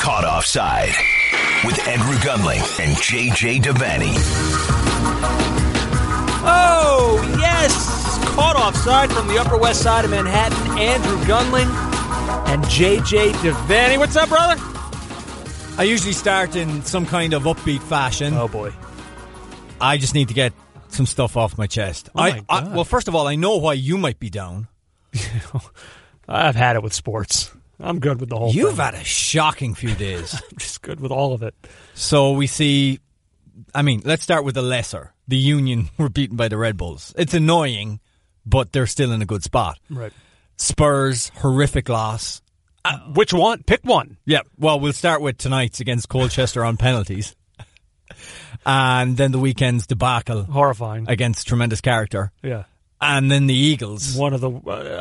Caught Offside with Andrew Gunling and JJ Devaney. Oh, yes! Caught Offside from the Upper West Side of Manhattan. Andrew Gunling and JJ Devaney. What's up, brother? I usually start in some kind of upbeat fashion. Oh, boy. I just need to get some stuff off my chest. Well, first of all, I know why you might be down. I've had it with sports. I'm good with the whole thing. You've had a shocking few days. I'm just good with all of it. So we see, let's start with the lesser. The Union were beaten by the Red Bulls. It's annoying, but they're still in a good spot. Right. Spurs, horrific loss. Which one? Pick one. Yeah, well, we'll start with tonight's against Colchester on penalties. And then the weekend's debacle. Horrifying. Against Tremendous Character. Yeah. And then the Eagles. One of the...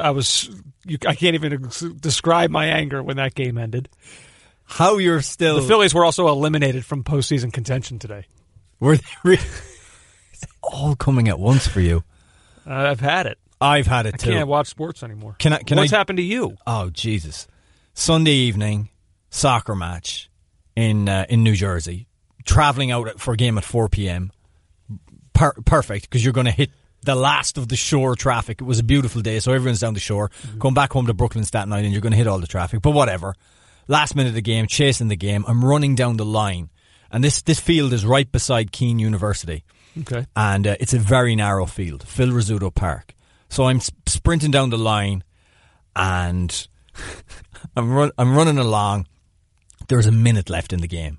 I can't even describe my anger when that game ended. How you're still... The Phillies were also eliminated from postseason contention today. Were they really? It's all coming at once for you. I've had it. I've had it too. I can't watch sports anymore. What's happened to you? Oh, Jesus. Sunday evening, soccer match in New Jersey. Traveling out for a game at 4 p.m. Perfect, because you're going to hit the last of the shore traffic. It was a beautiful day, so everyone's down the shore. Mm-hmm. Going back home to Brooklyn, Staten Island, you're going to hit all the traffic. But whatever. Last minute of the game, chasing the game. I'm running down the line. And this field is right beside Keene University. Okay. And it's a very narrow field, Phil Rizzuto Park. So I'm sprinting down the line, and I'm running along. There's a minute left in the game.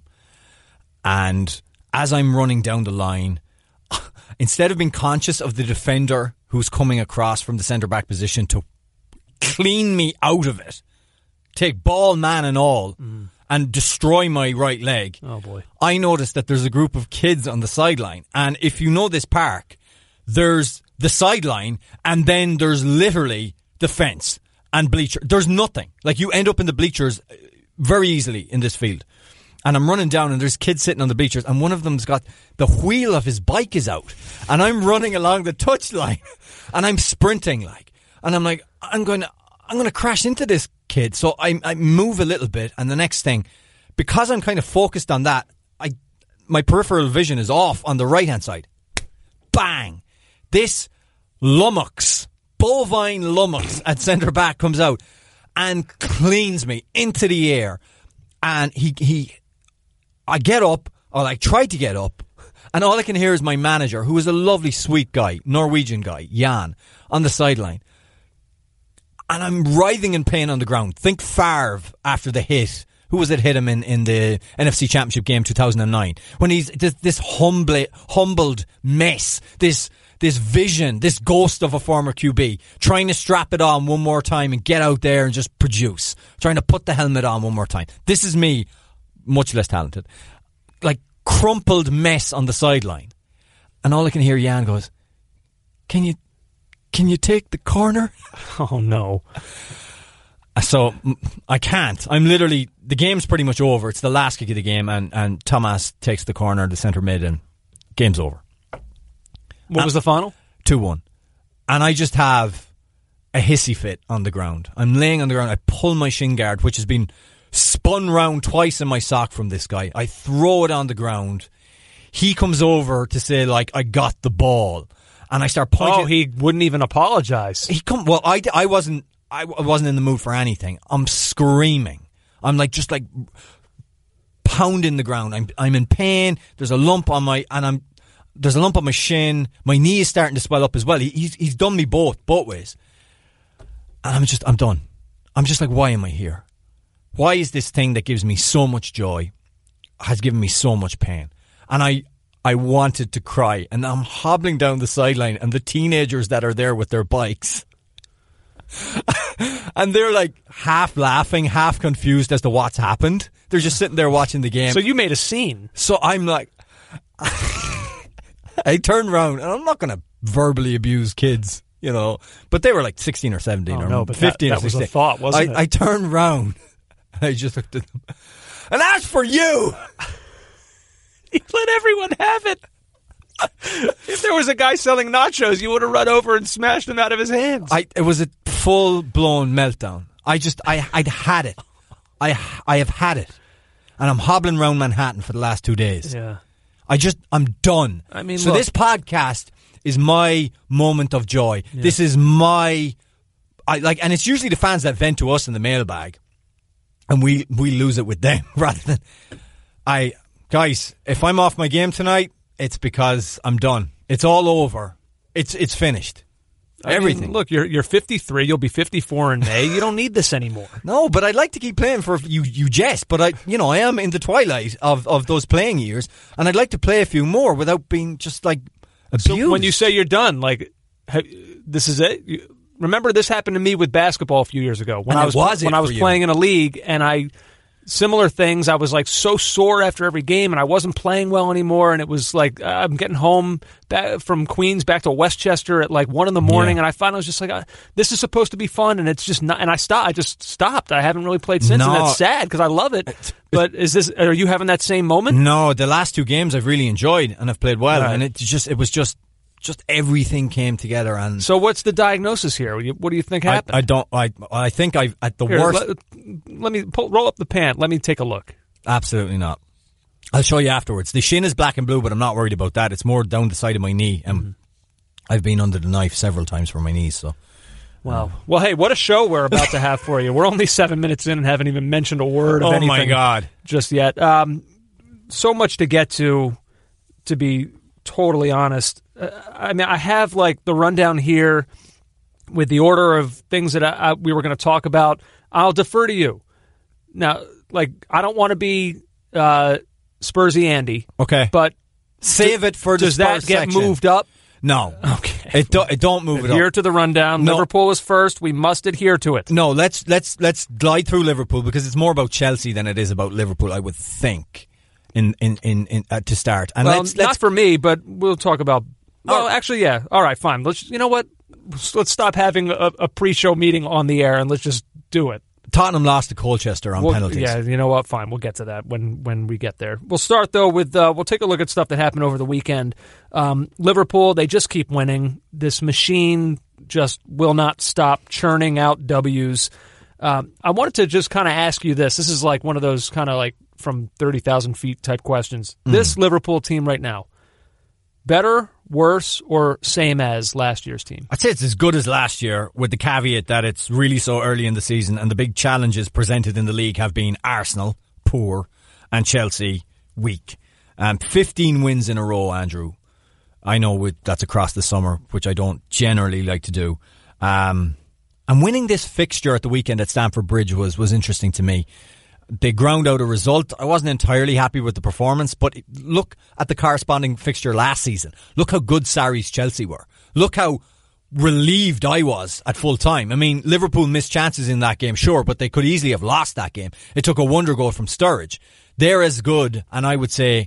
And as I'm running down the line, instead of being conscious of the defender who's coming across from the centre-back position to clean me out of it, take ball, man and all, and destroy my right leg, oh boy! I noticed that there's a group of kids on the sideline. And if you know this park, there's the sideline, and then there's literally the fence and bleacher. There's nothing. Like, you end up in the bleachers very easily in this field. And I'm running down, and there's kids sitting on the bleachers, and one of them's got the wheel of his bike is out, and I'm running along the touchline, and I'm sprinting and I'm like, I'm going to crash into this kid. So I move a little bit, and the next thing, because I'm kind of focused on that, my peripheral vision is off on the right hand side. Bang! This lummox, bovine lummox at centre back comes out and cleans me into the air, and I get up, or I try to get up, and all I can hear is my manager, who is a lovely, sweet guy, Norwegian guy, Jan, on the sideline. And I'm writhing in pain on the ground. Think Favre after the hit. Who was it hit him in the NFC Championship game 2009? When he's this humbled mess, this vision, this ghost of a former QB, trying to strap it on one more time and get out there and just produce. Trying to put the helmet on one more time. This is me. Much less talented, like crumpled mess on the sideline, and all I can hear Jan goes, "Can you take the corner?" Oh no! So I can't. I'm literally, the game's pretty much over. It's the last kick of the game, and Thomas takes the corner, the centre mid, and game's over. What was the final? 2-1, and I just have a hissy fit on the ground. I'm laying on the ground. I pull my shin guard, which has been spun round twice in my sock from this guy. I throw it on the ground. He comes over to say, I got the ball, and I start pointing. Oh, he wouldn't even apologize. Well, I wasn't in the mood for anything. I'm screaming. I'm just pounding the ground. I'm in pain. There's a lump on my shin. My knee is starting to swell up as well. He's done me both ways, and I'm done. I'm just like, why am I here? Why is this thing that gives me so much joy has given me so much pain? And I wanted to cry. And I'm hobbling down the sideline, and the teenagers that are there with their bikes, and they're half laughing, half confused as to what's happened. They're just sitting there watching the game. So you made a scene. So I'm I turned around, and I'm not going to verbally abuse kids, but they were 16 or 17 or 15 or 16. That was a thought, wasn't it? I turned around. I just looked at them. And as for you, you let everyone have it. If there was a guy selling nachos, you would have run over and smashed him out of his hands. It was a full-blown meltdown. I'd had it. I have had it. and I'm hobbling around Manhattan for the last 2 days. Yeah. I'm done. I mean, so look, this podcast is my moment of joy. Yeah. This is and it's usually the fans that vent to us in the mailbag, and we lose it with them rather than guys. If I'm off my game tonight, it's because I'm done. It's all over. It's finished. Everything. Look, you're 53. You'll be 54 in May. You don't need this anymore. No, but I'd like to keep playing for you. You jest, but I am in the twilight of those playing years, and I'd like to play a few more without being just like abused. So when you say you're done, like this is it. Remember, this happened to me with basketball a few years ago when I was playing in a league, and similar things. I was like so sore after every game, and I wasn't playing well anymore. And it was like I'm getting home from Queens back to Westchester at like 1 a.m, and I finally was just like, this is supposed to be fun, and it's just not. And I just stopped. I haven't really played since, and that's sad because I love it. But are you having that same moment? No, the last 2 games I've really enjoyed, and I've played well, right. and it was just everything came together. And so what's the diagnosis here? What do you think happened? I think I've at the here, worst. Let me roll up the pant. Let me take a look. Absolutely not. I'll show you afterwards. The shin is black and blue, but I'm not worried about that. It's more down the side of my knee. I've been under the knife several times for my knees. So, wow. Well, hey, what a show we're about to have for you. We're only 7 minutes in and haven't even mentioned a word of anything. Oh my God! Just yet. So much to get to be totally honest. I mean, I have like the rundown here with the order of things that we were going to talk about. I'll defer to you. Now, like, I don't want to be Spursy Andy. Okay. But save it for the Does that get section. moved up? No. Okay. It don't move it up. Adhere to the rundown. No. Liverpool is first. We must adhere to it. No, let's glide through Liverpool because it's more about Chelsea than it is about Liverpool, I would think, in to start. And well, let's not for me, but we'll talk about. Well, actually, yeah. All right, fine. You know what? Let's stop having a pre-show meeting on the air and let's just do it. Tottenham lost to Colchester on penalties. Yeah, you know what? Fine, we'll get to that when we get there. We'll start, though, with we'll take a look at stuff that happened over the weekend. Liverpool, they just keep winning. This machine just will not stop churning out W's. I wanted to just kind of ask you this. This is like one of those kind of like from 30,000 feet type questions. This Liverpool team right now, better, worse, or same as last year's team? I'd say it's as good as last year, with the caveat that it's really so early in the season and the big challenges presented in the league have been Arsenal, poor, and Chelsea, weak. 15 wins in a row, Andrew. I know that's across the summer, which I don't generally like to do. And winning this fixture at the weekend at Stamford Bridge was interesting to me. They ground out a result. I wasn't entirely happy with the performance, but look at the corresponding fixture last season. Look how good Sarri's Chelsea were. Look how relieved I was at full time. I mean, Liverpool missed chances in that game, sure, but they could easily have lost that game. It took a wonder goal from Sturridge. They're as good, and I wouldn't say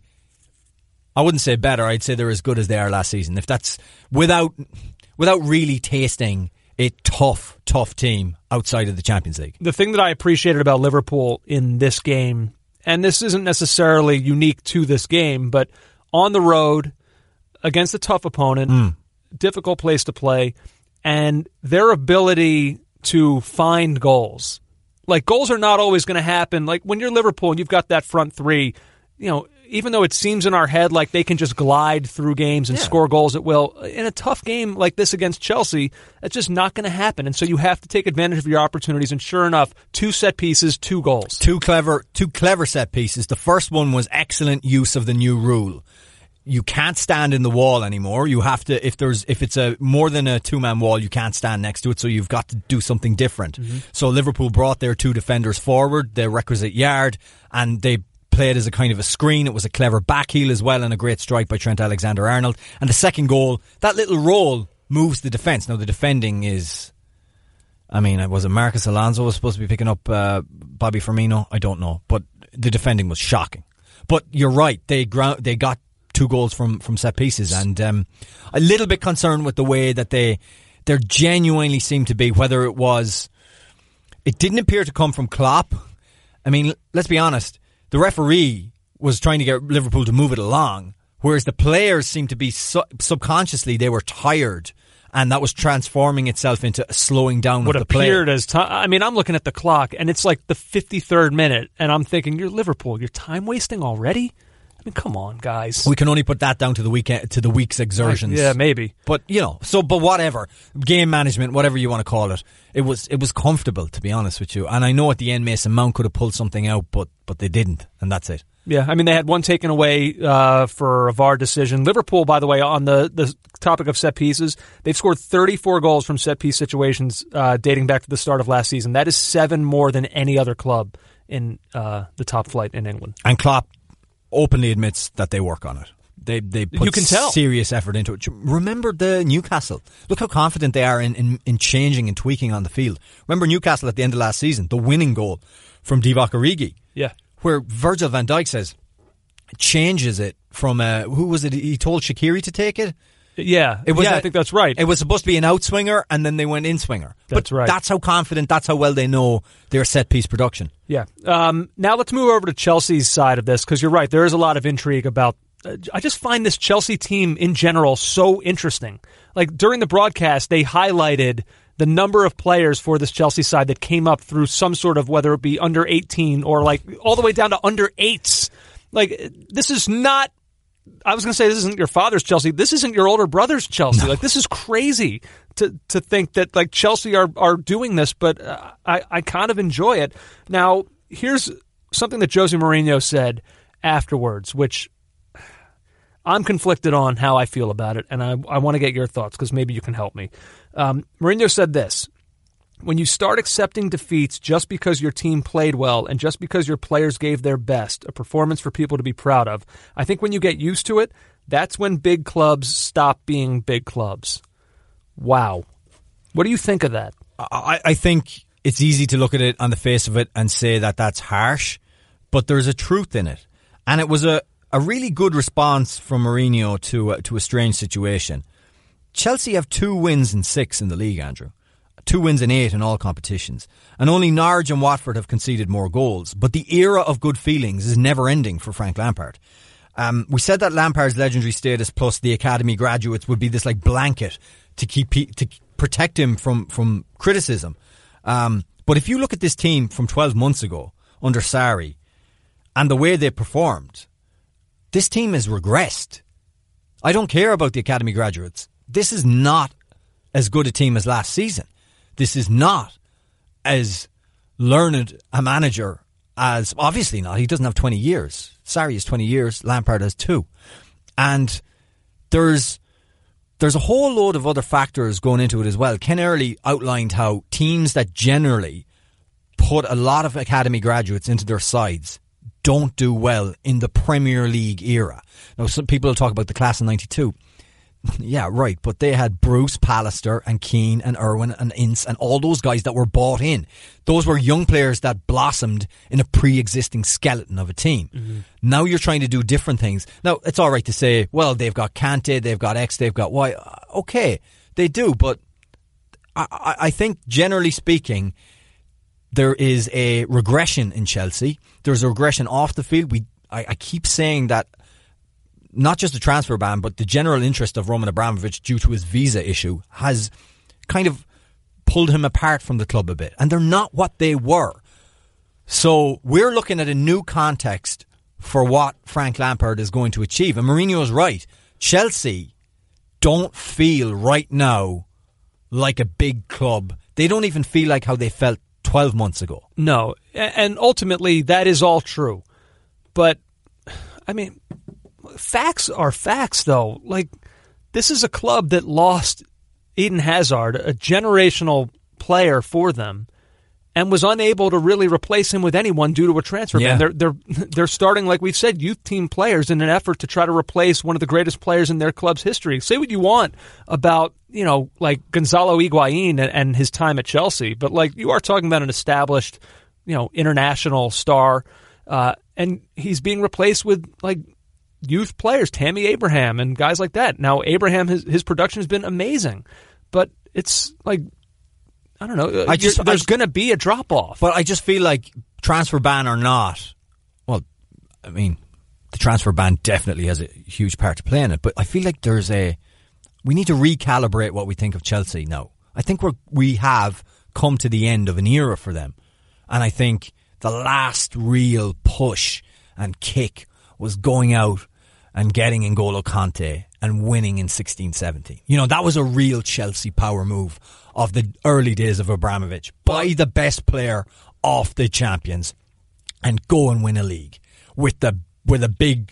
better, I'd say they're as good as they are last season. If that's without really tasting a tough team outside of the Champions League. The thing that I appreciated about Liverpool in this game, and this isn't necessarily unique to this game, but on the road against a tough opponent, difficult place to play, and their ability to find goals. Like, goals are not always going to happen. Like, when you're Liverpool and you've got that front three, you know, even though it seems in our head like they can just glide through games and score goals at will, in a tough game like this against Chelsea, that's just not going to happen. And so you have to take advantage of your opportunities. And sure enough, 2 set pieces, 2 goals. Two clever set pieces. The first one was excellent use of the new rule. You can't stand in the wall anymore. You have to, if it's a more than a 2-man wall, you can't stand next to it. So you've got to do something different. So Liverpool brought their 2 defenders forward, the requisite yard, and they played as a kind of a screen. It was a clever back heel as well and a great strike by Trent Alexander-Arnold. And the second goal, that little roll moves the defence. Now the defending is, I mean, was it Marcus Alonso was supposed to be picking up Bobby Firmino? I don't know. But the defending was shocking. But you're right, they got 2 goals from set pieces, and a little bit concerned with the way that there genuinely seemed to be, whether it didn't appear to come from Klopp. I mean, let's be honest, the referee was trying to get Liverpool to move it along, whereas the players seemed to be subconsciously, they were tired and that was transforming itself into a slowing down what of the play. appeared as time. I mean, I'm looking at the clock, and it's like the 53rd minute, and I'm thinking, you're Liverpool. You're time wasting already? I mean, come on, guys. We can only put that down to the week's exertions. Yeah, maybe. But but whatever, game management, whatever you want to call it, it was comfortable, to be honest with you. And I know at the end Mason Mount could have pulled something out, but they didn't, and that's it. Yeah, I mean, they had one taken away for a VAR decision. Liverpool, by the way, on the topic of set pieces, they've scored 34 goals from set piece situations dating back to the start of last season. That is 7 more than any other club in the top flight in England. And Klopp openly admits that they work on it. They put you can tell. Serious effort into it. Remember the Newcastle. Look how confident they are in changing and tweaking on the field. Remember Newcastle at the end of last season, the winning goal from Divock Origi. Yeah. Where Virgil van Dijk says, changes it from, who was it? He told Shaqiri to take it? Yeah, I think that's right. It was supposed to be an outswinger, and then they went in swinger. That's right. That's how confident, that's how well they know their set-piece production. Yeah. Now let's move over to Chelsea's side of this, because you're right, there is a lot of intrigue about... I just find this Chelsea team in general so interesting. Like, during the broadcast, they highlighted the number of players for this Chelsea side that came up through some sort of, whether it be under 18 or like all the way down to under 8s. Like, this is not... I was going to say this isn't your father's Chelsea. This isn't your older brother's Chelsea. No. Like, this is crazy to think that like Chelsea are doing this, but I kind of enjoy it. Now, here's something that Jose Mourinho said afterwards, which I'm conflicted on how I feel about it, and I want to get your thoughts because maybe you can help me. Mourinho said this: when you start accepting defeats just because your team played well and just because your players gave their best, a performance for people to be proud of, I think when you get used to it, that's when big clubs stop being big clubs. Wow. What do you think of that? I think it's easy to look at it on the face of it and say that that's harsh, but there's a truth in it. And it was a really good response from Mourinho to a strange situation. Chelsea have 2 wins in 6 in the league, Andrew. 2 wins in 8 in all competitions. And only Norwich and Watford have conceded more goals. But the era of good feelings is never ending for Frank Lampard. We said that Lampard's legendary status plus the academy graduates would be this like blanket to protect him from criticism. But if you look at this team from 12 months ago under Sarri and the way they performed, this team has regressed. I don't care about the academy graduates. This is not as good a team as last season. This is not as learned a manager as... Obviously not. He doesn't have 20 years. Sarri has 20 years. Lampard has 2. And there's a whole load of other factors going into it as well. Ken Early outlined how teams that generally put a lot of academy graduates into their sides don't do well in the Premier League era. Now, some people will talk about the class of 92. Yeah, right, but they had Bruce, Pallister and Keane and Irwin and Ince and all those guys that were bought in. Those were young players that blossomed in a pre-existing skeleton of a team. Mm-hmm. Now you're trying to do different things. Now, it's all right to say, well, they've got Kante, they've got X, they've got Y. Okay, they do, but I think generally speaking, there is a regression in Chelsea. There's a regression off the field. I keep saying that not just the transfer ban, but the general interest of Roman Abramovich due to his visa issue has kind of pulled him apart from the club a bit. And they're not what they were. So we're looking at a new context for what Frank Lampard is going to achieve. And Mourinho is right. Chelsea don't feel right now like a big club. They don't even feel like how they felt 12 months ago. No. And ultimately, that is all true. But, I mean... facts are facts, though. Like, this is a club that lost Eden Hazard, a generational player for them, and was unable to really replace him with anyone due to a transfer ban. They're starting, like we've said, youth team players in an effort to try to replace one of the greatest players in their club's history. Say what you want about, like Gonzalo Higuain and his time at Chelsea, but like you are talking about an established, international star, and he's being replaced with like youth players, Tammy Abraham and guys like that. Now, Abraham, his production has been amazing, but it's like, I don't know, there's going to be a drop-off. But I just feel like transfer ban or not, well, the transfer ban definitely has a huge part to play in it, but I feel like there's we need to recalibrate what we think of Chelsea now. I think we have come to the end of an era for them. And I think the last real push and kick was going out and getting N'Golo Kante and winning in 16-17. You know, that was a real Chelsea power move of the early days of Abramovich. Buy the best player off the champions and go and win a league with a big,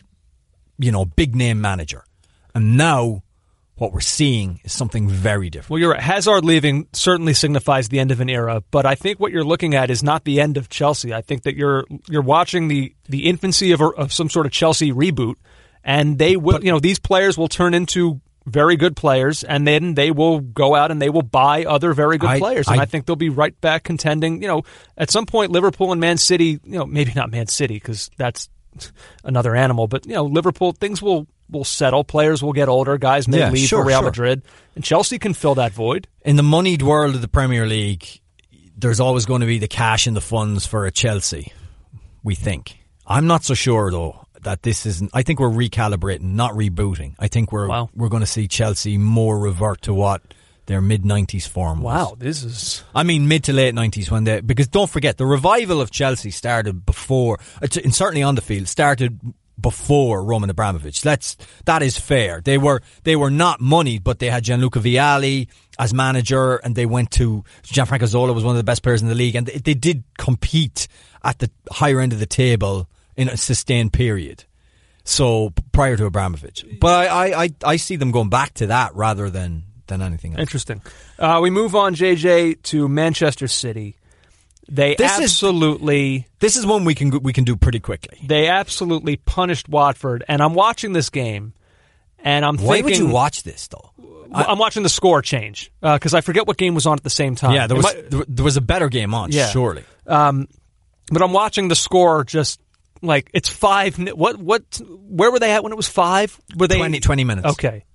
big name manager. And now what we're seeing is something very different. Well, you're right. Hazard leaving certainly signifies the end of an era, but I think what you're looking at is not the end of Chelsea. I think that you're watching the infancy of some sort of Chelsea reboot, and they will, these players will turn into very good players, and then they will go out and they will buy other very good players, and I think they'll be right back contending. At some point, Liverpool and Man City, maybe not Man City because that's another animal, but Liverpool, things will settle. Players will get older. Guys may leave for Real Madrid. And Chelsea can fill that void. In the moneyed world of the Premier League, there's always going to be the cash in the funds for a Chelsea, we think. I'm not so sure, though, that this isn't... I think we're recalibrating, not rebooting. I think we're going to see Chelsea more revert to what their mid-90s form was. Wow, this is... I mean, mid to late 90s, because don't forget, the revival of Chelsea started before, and certainly on the field, started before Roman Abramovich. That is fair. They were not moneyed, but they had Gianluca Vialli as manager, and they went to Gianfranco Zola was one of the best players in the league, and they did compete at the higher end of the table in a sustained period. So prior to Abramovich, but I see them going back to that rather than anything else. Interesting. We move on, JJ, to Manchester City. This is one we can do pretty quickly. They absolutely punished Watford, and I'm watching this game, and I'm thinking... Why would you watch this, though? I'm watching the score change, because I forget what game was on at the same time. Yeah, there was a better game on, surely. But I'm watching the score just like, it's 5... Where were they at when it was 5? Were they 20 minutes. Okay.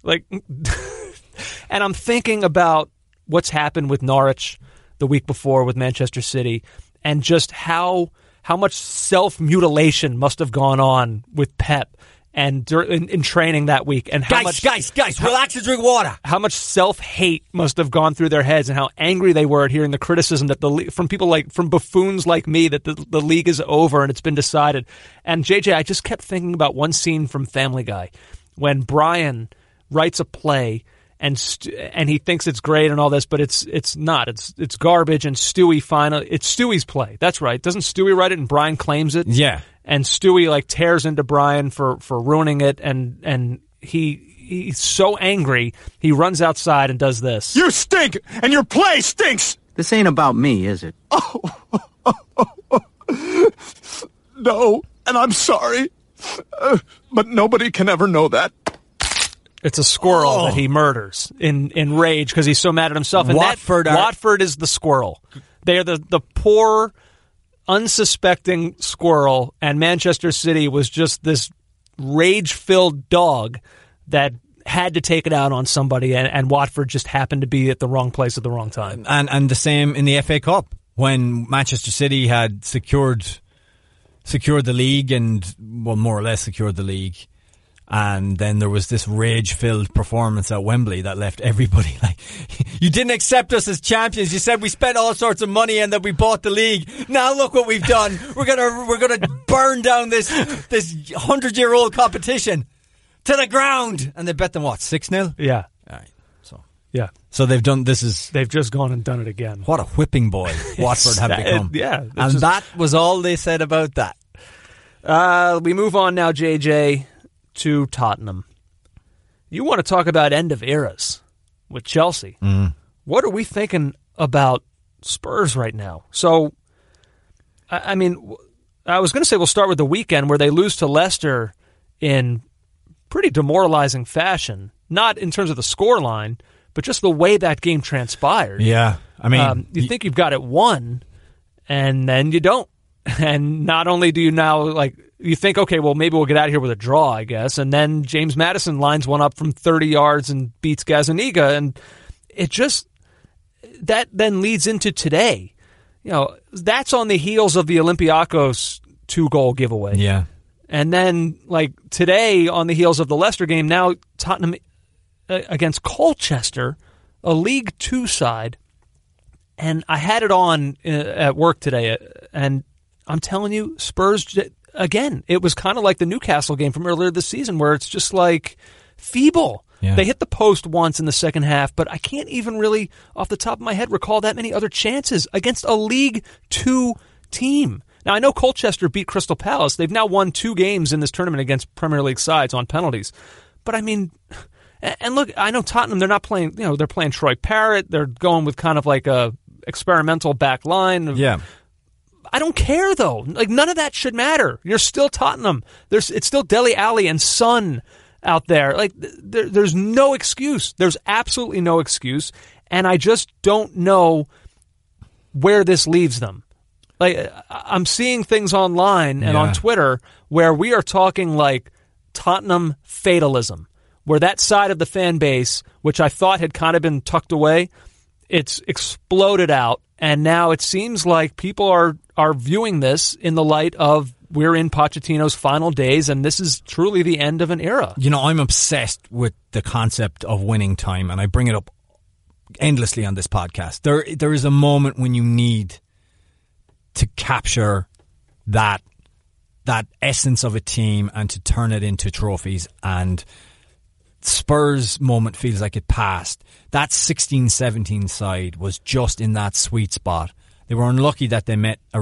And I'm thinking about what's happened with Norwich the week before with Manchester City, and just how much self-mutilation must have gone on with Pep and in training that week, and guys, relax and drink water. How much self-hate must have gone through their heads, and how angry they were at hearing the criticism that from buffoons like me that the league is over and it's been decided. And JJ, I just kept thinking about one scene from Family Guy when Brian writes a play. And he thinks it's great and all this, but it's not. It's garbage. And Stewie it's Stewie's play. That's right. Doesn't Stewie write it and Brian claims it? Yeah. And Stewie tears into Brian for ruining it, and he's so angry he runs outside and does this. You stink, and your play stinks. This ain't about me, is it? No, and I'm sorry, but nobody can ever know that. It's a squirrel that he murders in rage because he's so mad at himself. And Watford is the squirrel. They are the poor, unsuspecting squirrel, and Manchester City was just this rage-filled dog that had to take it out on somebody, and Watford just happened to be at the wrong place at the wrong time. And the same in the FA Cup, when Manchester City had secured the league and, well, more or less secured the league. And then there was this rage-filled performance at Wembley that left everybody like, you didn't accept us as champions. You said we spent all sorts of money and that we bought the league. Now look what we've done. We're gonna burn down this 100-year-old competition to the ground. And they bet them what, 6-0? Yeah. All right. So yeah. So they've just gone and done it again. What a whipping boy Watford have become. And that was all they said about that. We move on now, JJ, to Tottenham. You want to talk about end of eras with Chelsea. What are we thinking about Spurs right now? So, I mean, I was going to say we'll start with the weekend where they lose to Leicester in pretty demoralizing fashion. Not in terms of the scoreline, but just the way that game transpired. Yeah. I mean, you think you've got it won, and then you don't. And not only do you now, you think, okay, well, maybe we'll get out of here with a draw, I guess. And then James Maddison lines one up from 30 yards and beats Gazzaniga. And it just, that then leads into today. That's on the heels of the Olympiacos 2-goal giveaway. Yeah. And then, today, on the heels of the Leicester game, now Tottenham against Colchester, a League Two side, and I had it on at work today, and I'm telling you, Spurs, again, it was kind of like the Newcastle game from earlier this season where it's just like feeble. Yeah. They hit the post once in the second half, but I can't even really, off the top of my head, recall that many other chances against a League Two team. Now, I know Colchester beat Crystal Palace. They've now won 2 games in this tournament against Premier League sides on penalties. But, I mean, and look, I know Tottenham, they're not playing, they're playing Troy Parrott. They're going with kind of like a experimental back line. Yeah. I don't care, though. Like, none of that should matter. You're still Tottenham. It's still Dele Alli and Son out there. Like, there's no excuse. There's absolutely no excuse. And I just don't know where this leaves them. Like, I'm seeing things online and on Twitter where we are talking like Tottenham fatalism, where that side of the fan base, which I thought had kind of been tucked away, it's exploded out. And now it seems like people are viewing this in the light of we're in Pochettino's final days, and this is truly the end of an era. You know, I'm obsessed with the concept of winning time, and I bring it up endlessly on this podcast. There is a moment when you need to capture that essence of a team and to turn it into trophies, and Spurs' moment feels like it passed. That 16-17 side was just in that sweet spot. They were unlucky that they met a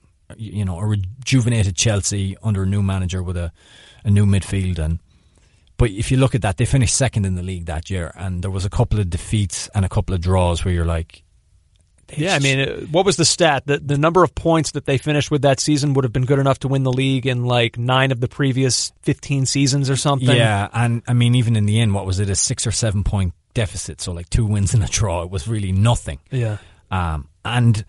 rejuvenated Chelsea under a new manager with a new midfield. But if you look at that, they finished second in the league that year, and there was a couple of defeats and a couple of draws where you're like, yeah, I mean, what was the stat? The number of points that they finished with that season would have been good enough to win the league in like 9 of the previous 15 seasons or something. Yeah, and I mean, even in the end, what was it, a 6 or 7 point deficit? So like 2 wins and a draw. It was really nothing. Yeah. And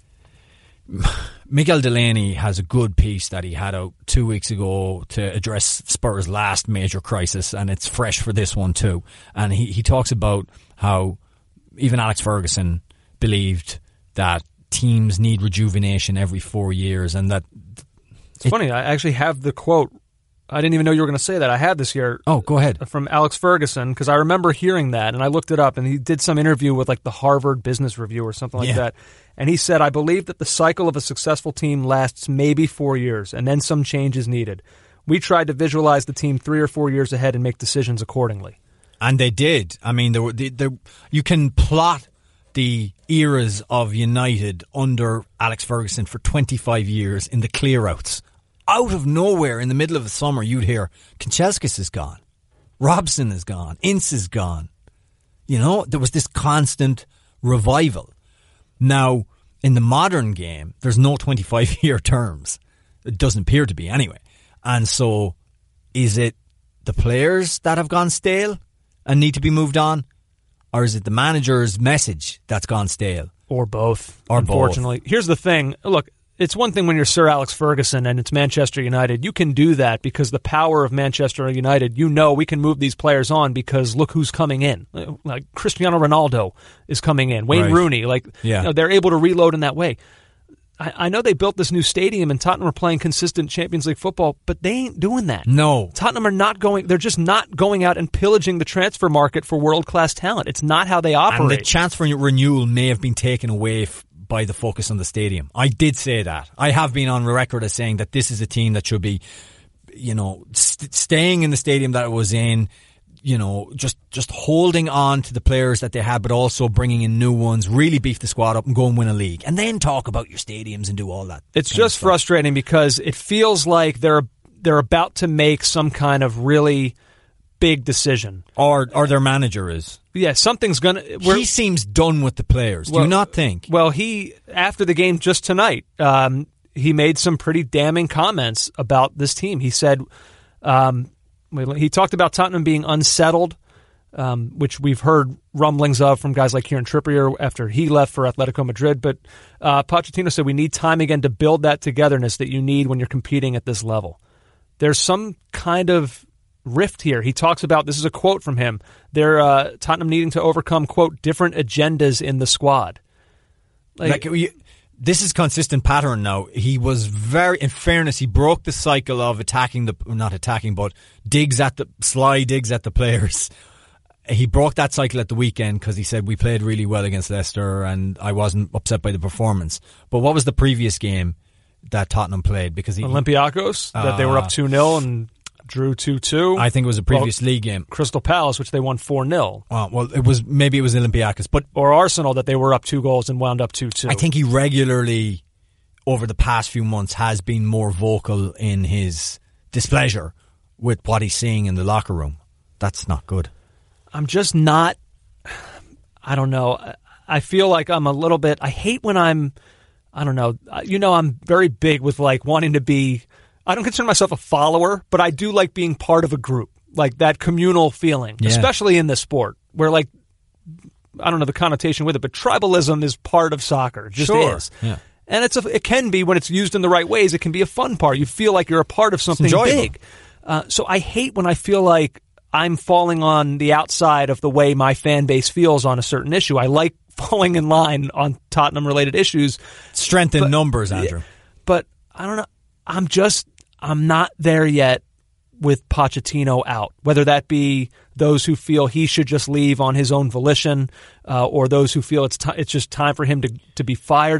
Miguel Delaney has a good piece that he had out 2 weeks ago to address Spurs' last major crisis, and it's fresh for this one too. And he talks about how even Alex Ferguson believed that teams need rejuvenation every 4 years, and that it's funny. I actually have the quote. I didn't even know you were going to say that. I had this here. Oh, go ahead. From Alex Ferguson, because I remember hearing that, and I looked it up, and he did some interview with like the Harvard Business Review or something like that. And he said, I believe that the cycle of a successful team lasts maybe 4 years, and then some change is needed. We tried to visualize the team 3 or 4 years ahead and make decisions accordingly. And they did. I mean, you can plot the eras of United under Alex Ferguson for 25 years in the clear-outs. Out of nowhere, in the middle of the summer, you'd hear, Kanchelskis is gone. Robson is gone. Ince is gone. You know, there was this constant revival. Now, in the modern game, there's no 25-year terms. It doesn't appear to be anyway. And so, is it the players that have gone stale and need to be moved on? Or is it the manager's message that's gone stale? Or both, unfortunately. Here's the thing. Look, it's one thing when you're Sir Alex Ferguson and it's Manchester United. You can do that because the power of Manchester United, we can move these players on because look who's coming in. Like Cristiano Ronaldo is coming in. Wayne Rooney. They're able to reload in that way. I know they built this new stadium and Tottenham are playing consistent Champions League football, but they ain't doing that. No. Tottenham are not they're just not going out and pillaging the transfer market for world-class talent. It's not how they operate. And the chance for renewal may have been taken away by the focus on the stadium. I did say that. I have been on record as saying that this is a team that should be, staying in the stadium that it was in, just holding on to the players that they had, but also bringing in new ones, really beef the squad up and go and win a league. And then talk about your stadiums and do all that. It's just frustrating because it feels like they're about to make some kind of really big decision. Or their manager is. Yeah, something's going to... He seems done with the players. Do you not think? Well, after the game just tonight, he made some pretty damning comments about this team. He said... he talked about Tottenham being unsettled, which we've heard rumblings of from guys like Kieran Trippier after he left for Atletico Madrid. But Pochettino said we need time again to build that togetherness that you need when you're competing at this level. There's some kind of rift here. He talks about, this is a quote from him, Tottenham needing to overcome, quote, different agendas in the squad. This is consistent pattern now. He was in fairness, he broke the cycle of sly digs at the players he broke that cycle at the weekend because he said we played really well against Leicester and I wasn't upset by the performance. But what was the previous game that Tottenham played? Because Olympiacos, that they were up 2-0 and drew 2-2. I think it was a previous league game. Crystal Palace, which they won 4-0. Well, maybe it was Olympiacos, but or Arsenal, that they were up 2 goals and wound up 2-2. I think he regularly, over the past few months, has been more vocal in his displeasure with what he's seeing in the locker room. That's not good. I'm just not, I don't know. I feel like I'm a little bit, I hate when I'm very big with like wanting to be, I don't consider myself a follower, but I do like being part of a group, like that communal feeling, especially in this sport where like, I don't know the connotation with it, but tribalism is part of soccer. It just is. Yeah. And it can be when it's used in the right ways. It can be a fun part. You feel like you're a part of something big. So I hate when I feel like I'm falling on the outside of the way my fan base feels on a certain issue. I like falling in line on Tottenham-related issues. Strength in numbers, Andrew. But I don't know. I'm not there yet with Pochettino out, whether that be those who feel he should just leave on his own volition or those who feel it's just time for him to be fired.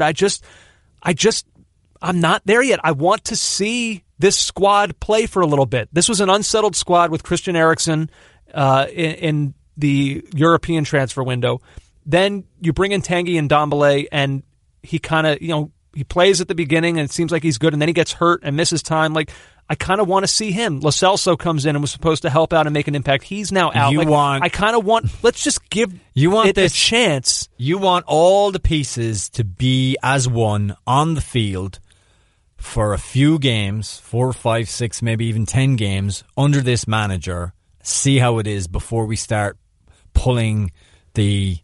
I'm not there yet. I want to see this squad play for a little bit. This was an unsettled squad with Christian Eriksen in the European transfer window. Then you bring in Tanguy and Ndombele, and he kind of, he plays at the beginning, and it seems like he's good, and then he gets hurt and misses time. Like, I kind of want to see him. Lo Celso comes in and was supposed to help out and make an impact. He's now out. I kind of want, let's just give it a chance. You want all the pieces to be as one on the field for a few games, 4, 5, 6, maybe even 10 games under this manager, see how it is before we start pulling the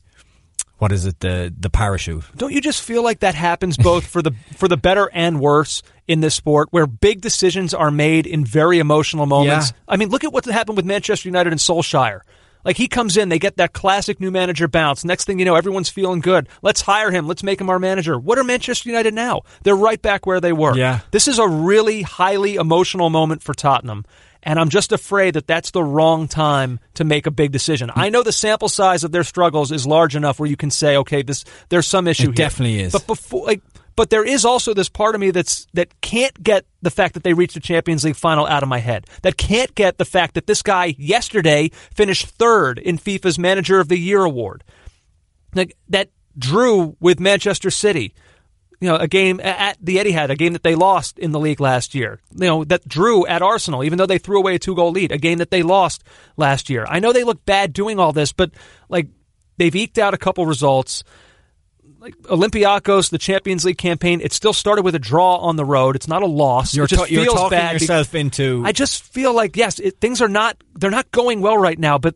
parachute. Don't you just feel like that happens both for the better and worse in this sport, where big decisions are made in very emotional moments? Yeah. I mean, look at what happened with Manchester United and Solskjaer. Like, he comes in, they get that classic new manager bounce. Next thing you know, everyone's feeling good. Let's hire him. Let's make him our manager. What are Manchester United now? They're right back where they were. Yeah. This is a really highly emotional moment for Tottenham, and I'm just afraid that that's the wrong time to make a big decision. I know the sample size of their struggles is large enough where you can say, okay, there's some issue here. It definitely is. But there is also this part of me that can't get the fact that they reached the Champions League final out of my head. That can't get the fact that this guy yesterday finished third in FIFA's Manager of the Year award. That drew with Manchester City. A game at the Etihad, a game that they lost in the league last year. That drew at Arsenal, even though they threw away a 2-goal lead, a game that they lost last year. I know they look bad doing all this, but they've eked out a couple results. Like Olympiacos, the Champions League campaign, it still started with a draw on the road. It's not a loss. You're it just feels talking bad yourself into. I just feel like things are not. They're not going well right now. But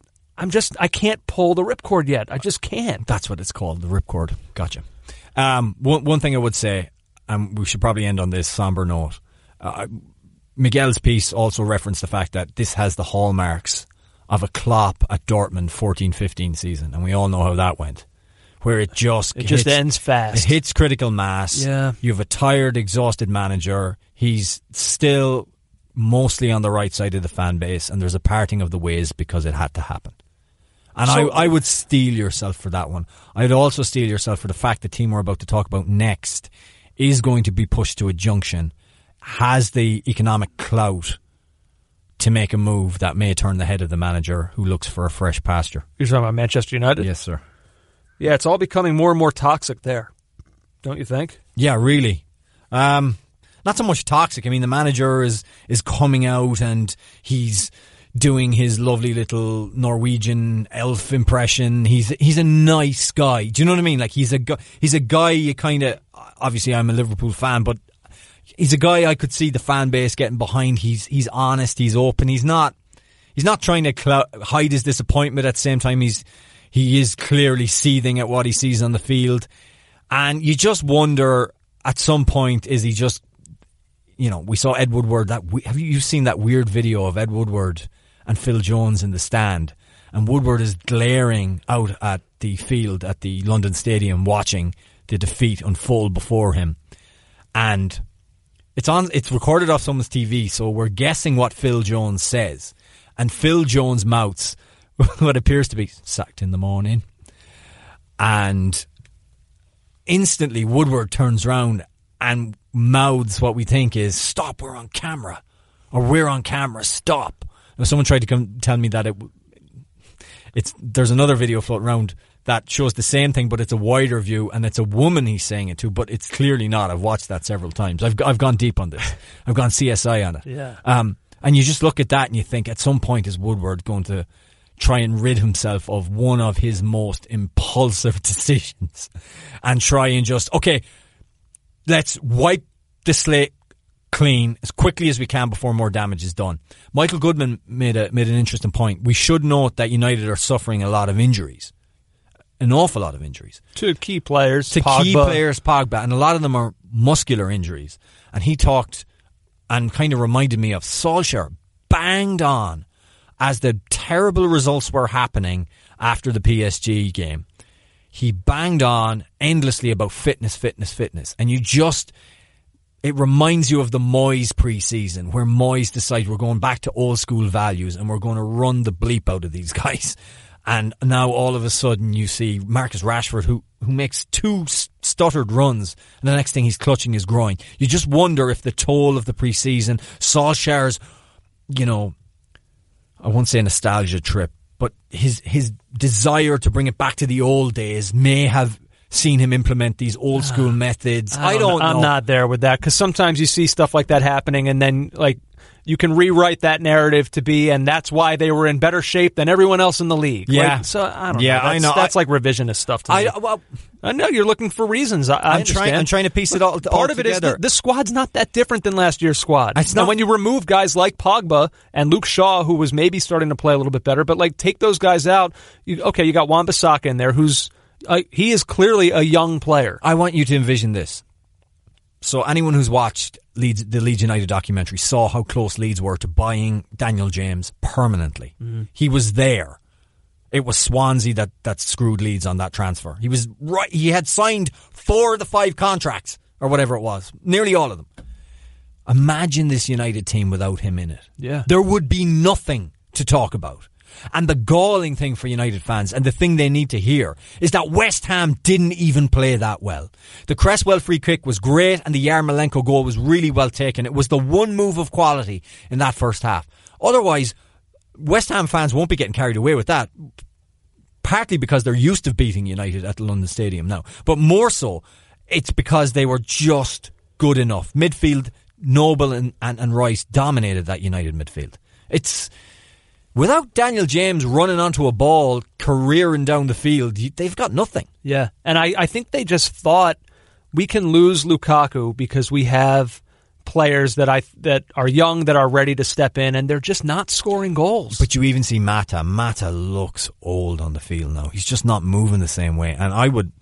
I can't pull the ripcord yet. I just can't. That's what it's called, the ripcord. Gotcha. One thing I would say, and we should probably end on this somber note. Miguel's piece also referenced the fact that this has the hallmarks of a Klopp at Dortmund 14-15 season, and we all know how that went. Where it just ends fast. It hits critical mass. Yeah. You have a tired, exhausted manager. He's still mostly on the right side of the fan base, and there's a parting of the ways because it had to happen. And I would steel yourself for that one. I'd also steel yourself for the fact the team we're about to talk about next is going to be pushed to a junction, has the economic clout to make a move that may turn the head of the manager who looks for a fresh pasture. You're talking about Manchester United? Yes, sir. Yeah, it's all becoming more and more toxic there, don't you think? Yeah, really. Not so much toxic. I mean, the manager is coming out and he's doing his lovely little Norwegian elf impression. He's a nice guy. Do you know what I mean? Like, he's a guy you kind of, obviously I'm a Liverpool fan, but he's a guy I could see the fan base getting behind. He's honest, he's open. He's not trying to hide his disappointment. At the same time, he is clearly seething at what he sees on the field. And you just wonder, at some point, is he just, we saw Ed Woodward. Have you seen that weird video of Ed Woodward and Phil Jones in the stand? And Woodward is glaring out at the field at the London Stadium, watching the defeat unfold before him. And it's recorded off someone's TV, so we're guessing what Phil Jones says. And Phil Jones mouths, what appears to be sacked in the morning. And instantly Woodward turns around and mouths what we think is, "Stop, we're on camera." Or, "We're on camera, stop." Now, someone tried to come tell me that there's another video floating around that shows the same thing, but it's a wider view, and it's a woman he's saying it to, but it's clearly not. I've watched that several times. I've gone deep on this. I've gone CSI on it. Yeah. And you just look at that and you think, at some point is Woodward going to try and rid himself of one of his most impulsive decisions and try and just, okay, let's wipe the slate clean as quickly as we can before more damage is done. Michael Goodman made an interesting point. We should note that United are suffering a lot of injuries. An awful lot of injuries. To key players, Pogba, and a lot of them are muscular injuries. And he talked and kind of reminded me of Solskjaer, banged on as the terrible results were happening after the PSG game. He banged on endlessly about fitness. And it reminds you of the Moyes pre-season, where Moyes decided we're going back to old school values and we're going to run the bleep out of these guys. And now all of a sudden you see Marcus Rashford who makes 2 stuttered runs, and the next thing he's clutching his groin. You just wonder if the toll of the pre-season, Solskjaer's, I won't say nostalgia trip, but his desire to bring it back to the old days may have seen him implement these old school methods. I don't know. I'm not there with that, because sometimes you see stuff like that happening, and then you can rewrite that narrative to be, and that's why they were in better shape than everyone else in the league. Yeah. So I don't know. Yeah, I know. That's like revisionist stuff to me. I know you're looking for reasons. I understand. I'm trying to piece it all Part of it together. is the squad's not that different than last year's squad. It's now, not. when you remove guys like Pogba and Luke Shaw, who was maybe starting to play a little bit better, but take those guys out. You got Wan-Bissaka in there, who's he is clearly a young player. I want you to envision this. So anyone who's watched the Leeds United documentary saw how close Leeds were to buying Daniel James permanently. Mm-hmm. He was there. It was Swansea that screwed Leeds on that transfer. He was right. He had signed 4 of the 5 contracts, or whatever it was. Nearly all of them. Imagine this United team without him in it. Yeah. There would be nothing to talk about. And the galling thing for United fans, and the thing they need to hear, is that West Ham didn't even play that well. The Cresswell free kick was great, and the Yarmolenko goal was really well taken. It was the one move of quality in that first half. Otherwise, West Ham fans won't be getting carried away with that, partly because they're used to beating United at the London Stadium now, but more so, it's because they were just good enough. Midfield, Noble and Rice dominated that United midfield. It's... Without Daniel James running onto a ball, careering down the field, they've got nothing. Yeah, and I think they just thought, we can lose Lukaku because we have players that are young, that are ready to step in, and they're just not scoring goals. But you even see Mata. Mata looks old on the field now. He's just not moving the same way. And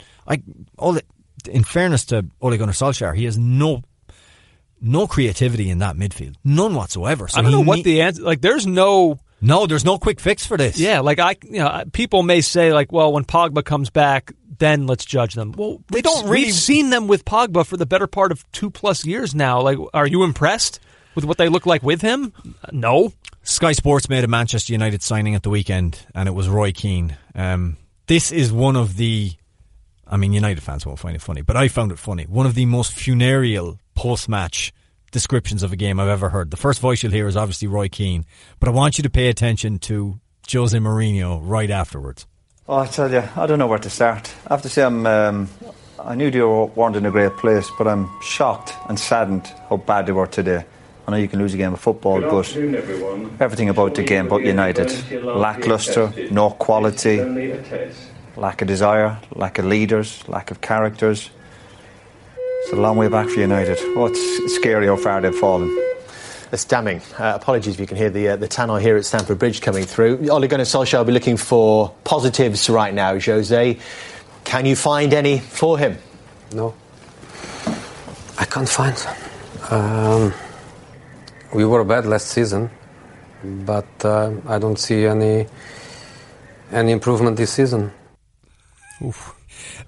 in fairness to Ole Gunnar Solskjaer, he has no creativity in that midfield. None whatsoever. So I don't know what the answer... there's no... No, there's no quick fix for this. Yeah, people may say, well, when Pogba comes back, then let's judge them. Well, they don't really... We've seen them with Pogba for the better part of 2+ years now. Are you impressed with what they look like with him? No. Sky Sports made a Manchester United signing at the weekend, and it was Roy Keane. This is one of the... United fans won't find it funny, but I found it funny. One of the most funereal post-match descriptions of a game I've ever heard. The first voice you'll hear is obviously Roy Keane, but I want you to pay attention to Jose Mourinho right afterwards. Oh, I tell you, I don't know where to start. I have to say I knew they weren't in a great place, but I'm shocked and saddened how bad they were today. I know you can lose a game of football, but everything about the game, about United, lacklustre, no quality, lack of desire, lack of leaders, lack of characters. It's a long way back for United. Oh, it's scary how far they've fallen. It's damning. Apologies if you can hear the tannoy here at Stamford Bridge coming through. Ole Gunnar Solskjaer will be looking for positives right now, Jose. Can you find any for him? No. I can't find. We were bad last season, but I don't see any improvement this season. Oof.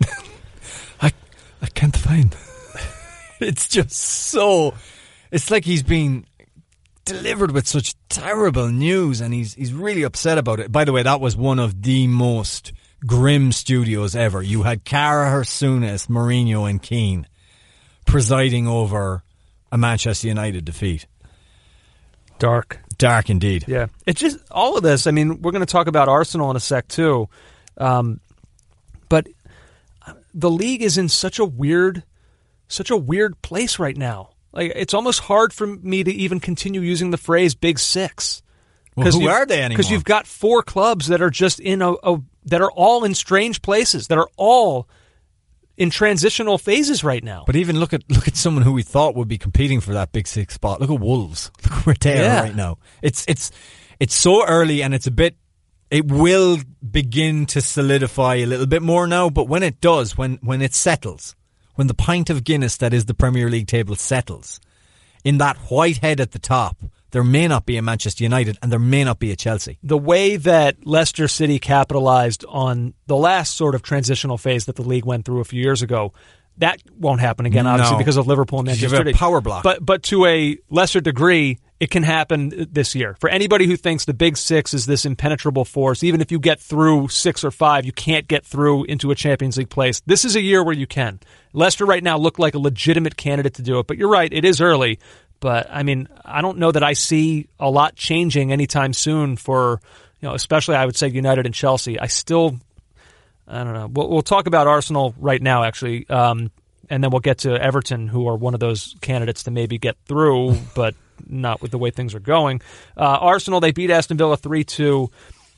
I can't find... It's just so... It's like he's been delivered with such terrible news, and he's really upset about it. By the way, that was one of the most grim studios ever. You had Cara Harsunas, Mourinho and Keane presiding over a Manchester United defeat. Dark indeed. Yeah, it's just all of this. I mean, we're going to talk about Arsenal in a sec too, but the league is in such a weird place right now. Like, it's almost hard for me to even continue using the phrase "Big Six." Well, who are they anymore? Because you've got 4 clubs that are just that are all in strange places, that are all in transitional phases right now. But even look at someone who we thought would be competing for that Big Six spot. Look at Wolves. Look where they are right now. It's so early, and it will begin to solidify a little bit more now. But when it does, when it settles, when the pint of Guinness that is the Premier League table settles, in that white head at the top, there may not be a Manchester United and there may not be a Chelsea. The way that Leicester City capitalized on the last sort of transitional phase that the league went through a few years ago, that won't happen again, obviously, because of Liverpool and Manchester City. Power block. But to a lesser degree, it can happen this year. For anybody who thinks the Big Six is this impenetrable force, even if you get through 6 or 5, you can't get through into a Champions League place. This is a year where you can. Leicester right now look like a legitimate candidate to do it, but you're right, it is early. But, I mean, I don't know that I see a lot changing anytime soon for, especially I would say United and Chelsea. I don't know. We'll talk about Arsenal right now, actually, and then we'll get to Everton, who are one of those candidates to maybe get through, but not with the way things are going. Arsenal, they beat Aston Villa 3-2.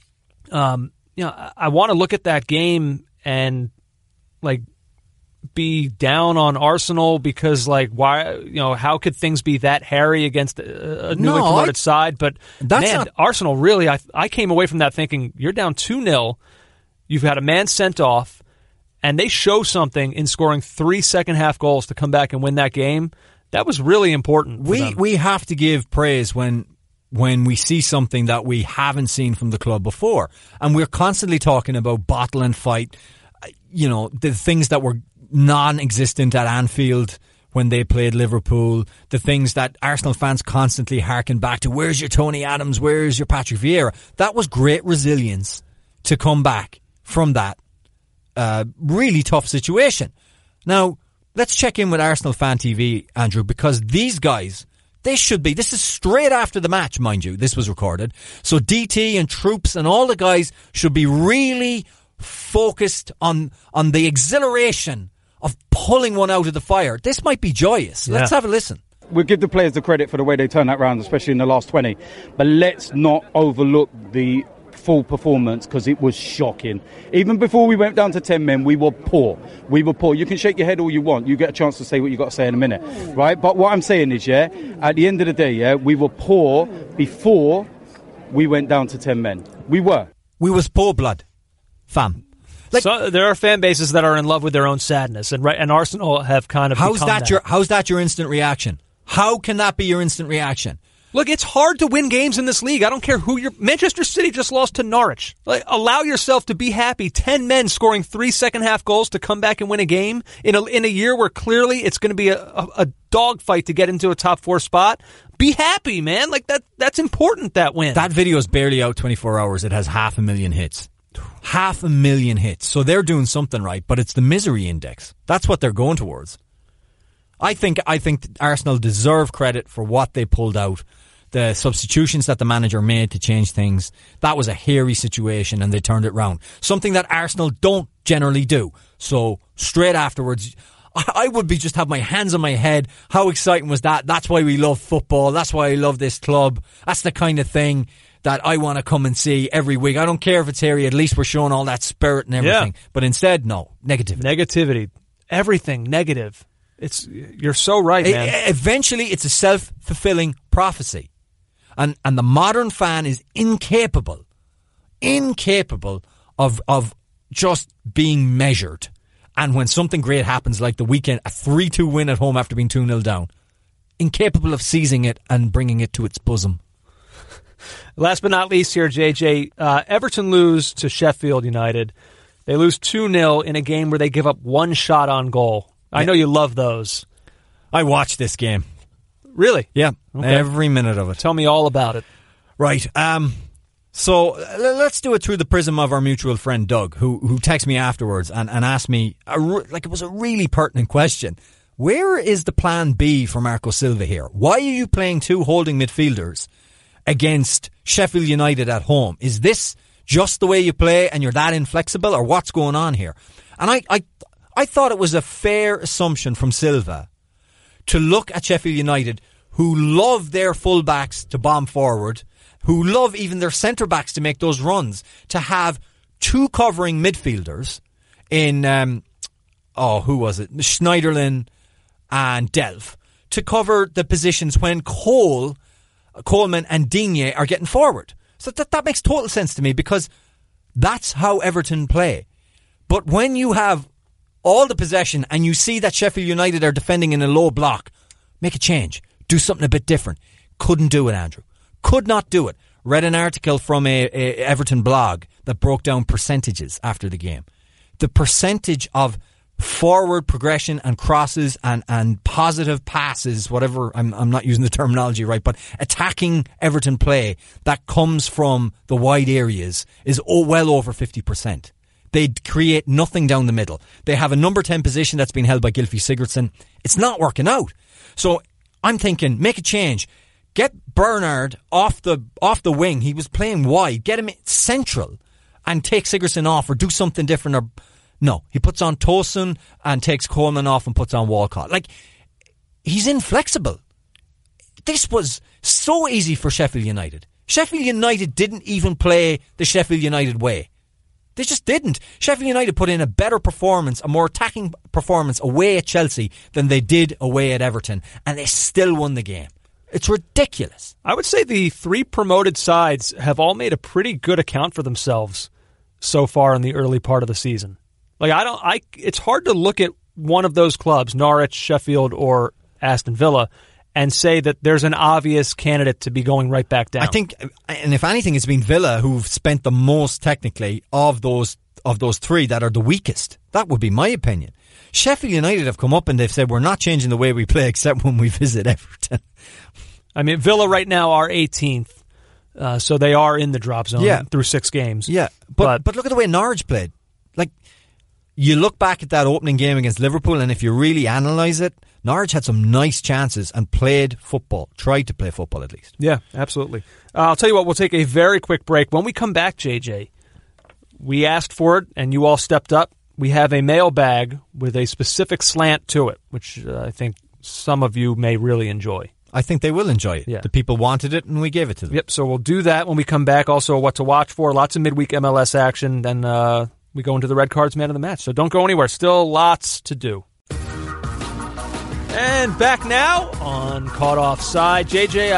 I want to look at that game and, be down on Arsenal because, why? How could things be that hairy against a newly promoted side? But Arsenal really. I came away from that thinking you're down 2-0. You've had a man sent off, and they show something in scoring 3 second-half goals to come back and win that game. That was really important. We have to give praise when we see something that we haven't seen from the club before, and we're constantly talking about bottle and fight. The things that were non-existent at Anfield when they played Liverpool, the things that Arsenal fans constantly harken back to. Where's your Tony Adams? Where's your Patrick Vieira? That was great resilience to come back from that really tough situation. Now, let's check in with Arsenal Fan TV, Andrew, because these guys, this is straight after the match, mind you, this was recorded. So DT and Troops and all the guys should be really focused on the exhilaration of pulling one out of the fire. This might be joyous. Let's have a listen. We'll give the players the credit for the way they turned that round, especially in the last 20. But let's not overlook the full performance because it was shocking. Even before we went down to 10 men, we were poor. You can shake your head all you want. You get a chance to say what you got to say in a minute, right? But what I'm saying is, at the end of the day, we were poor before we went down to 10 men. We was poor blood, fam. So there are fan bases that are in love with their own sadness, and Arsenal have kind of how's that your instant reaction? How can that be your instant reaction? Look, it's hard to win games in this league. I don't care who Manchester City just lost to Norwich. Allow yourself to be happy. 10 men scoring 3 second-half goals to come back and win a game in a year where clearly it's going to be a dogfight to get into a top 4 spot. Be happy, man. That's important, that win. That video is barely out 24 hours. It has 500,000 hits. 500,000 hits. So they're doing something right, but it's the misery index. That's what they're going towards. I think Arsenal deserve credit for what they pulled out. The substitutions that the manager made to change things. That was a hairy situation and they turned it round. Something that Arsenal don't generally do. So straight afterwards, I would just have my hands on my head. How exciting was that? That's why we love football. That's why I love this club. That's the kind of thing that I want to come and see every week. I don't care if it's hairy. At least we're showing all that spirit and everything. Yeah. But instead, no. Negativity. Everything negative. You're so right, man. Eventually, it's a self-fulfilling prophecy. And the modern fan is incapable of just being measured. And when something great happens, like the weekend, a 3-2 win at home after being 2-0 down, incapable of seizing it and bringing it to its bosom. Last but not least here, JJ, Everton lose to Sheffield United. They lose 2-0 in a game where they give up one shot on goal. I know you love those. I watched this game. Really? Yeah, Okay. every minute of it. Tell me all about it. Right. So let's do it through the prism of our mutual friend Doug, who texted me afterwards and asked me, it was a really pertinent question. Where is the plan B for Marco Silva here? Why are you playing two holding midfielders against Sheffield United at home? Is this just the way you play and you're that inflexible, or what's going on here? And I thought it was a fair assumption from Silva to look at Sheffield United, who love their fullbacks to bomb forward, who love even their centre-backs to make those runs, to have two covering midfielders in, who was it? Schneiderlin and Delph, to cover the positions when Coleman and Digne are getting forward. So that makes total sense to me, because that's how Everton play. But when you have all the possession and you see that Sheffield United are defending in a low block, make a change. Do something a bit different. Couldn't do it, Andrew. Could not do it. Read an article from a Everton blog that broke down percentages after the game. The percentage of forward progression and crosses and positive passes, whatever, I'm not using the terminology right, but attacking Everton play that comes from the wide areas is well over 50%. They create nothing down the middle. They have a number 10 position that's been held by Gylfi Sigurdsson. It's not working out. So I'm thinking, make a change. Get Bernard off the wing. He was playing wide. Get him central and take Sigurdsson off, or do something different. Or no, he puts on Tosun and takes Coleman off and puts on Walcott. He's inflexible. This was so easy for Sheffield United. Sheffield United didn't even play the Sheffield United way. They just didn't. Sheffield United put in a better performance, a more attacking performance away at Chelsea than they did away at Everton, and they still won the game. It's ridiculous. I would say the three promoted sides have all made a pretty good account for themselves so far in the early part of the season. It's hard to look at one of those clubs, Norwich, Sheffield, or Aston Villa, and say that there's an obvious candidate to be going right back down. I think, and if anything, it's been Villa who've spent the most technically of those three that are the weakest. That would be my opinion. Sheffield United have come up and they've said, we're not changing the way we play except when we visit Everton. I mean, Villa right now are 18th, so they are in the drop zone through 6 games. Yeah, but look at the way Norwich played. You look back at that opening game against Liverpool, and if you really analyse it, Norwich had some nice chances and played football, tried to play football at least. Yeah, absolutely. I'll tell you what, we'll take a very quick break. When we come back, JJ, we asked for it, and you all stepped up. We have a mailbag with a specific slant to it, which I think some of you may really enjoy. I think they will enjoy it. Yeah. The people wanted it, and we gave it to them. Yep, so we'll do that when we come back. Also, what to watch for, lots of midweek MLS action, then we go into the Red Cards Man of the Match. So don't go anywhere. Still lots to do. And back now on Caught Offside. JJ,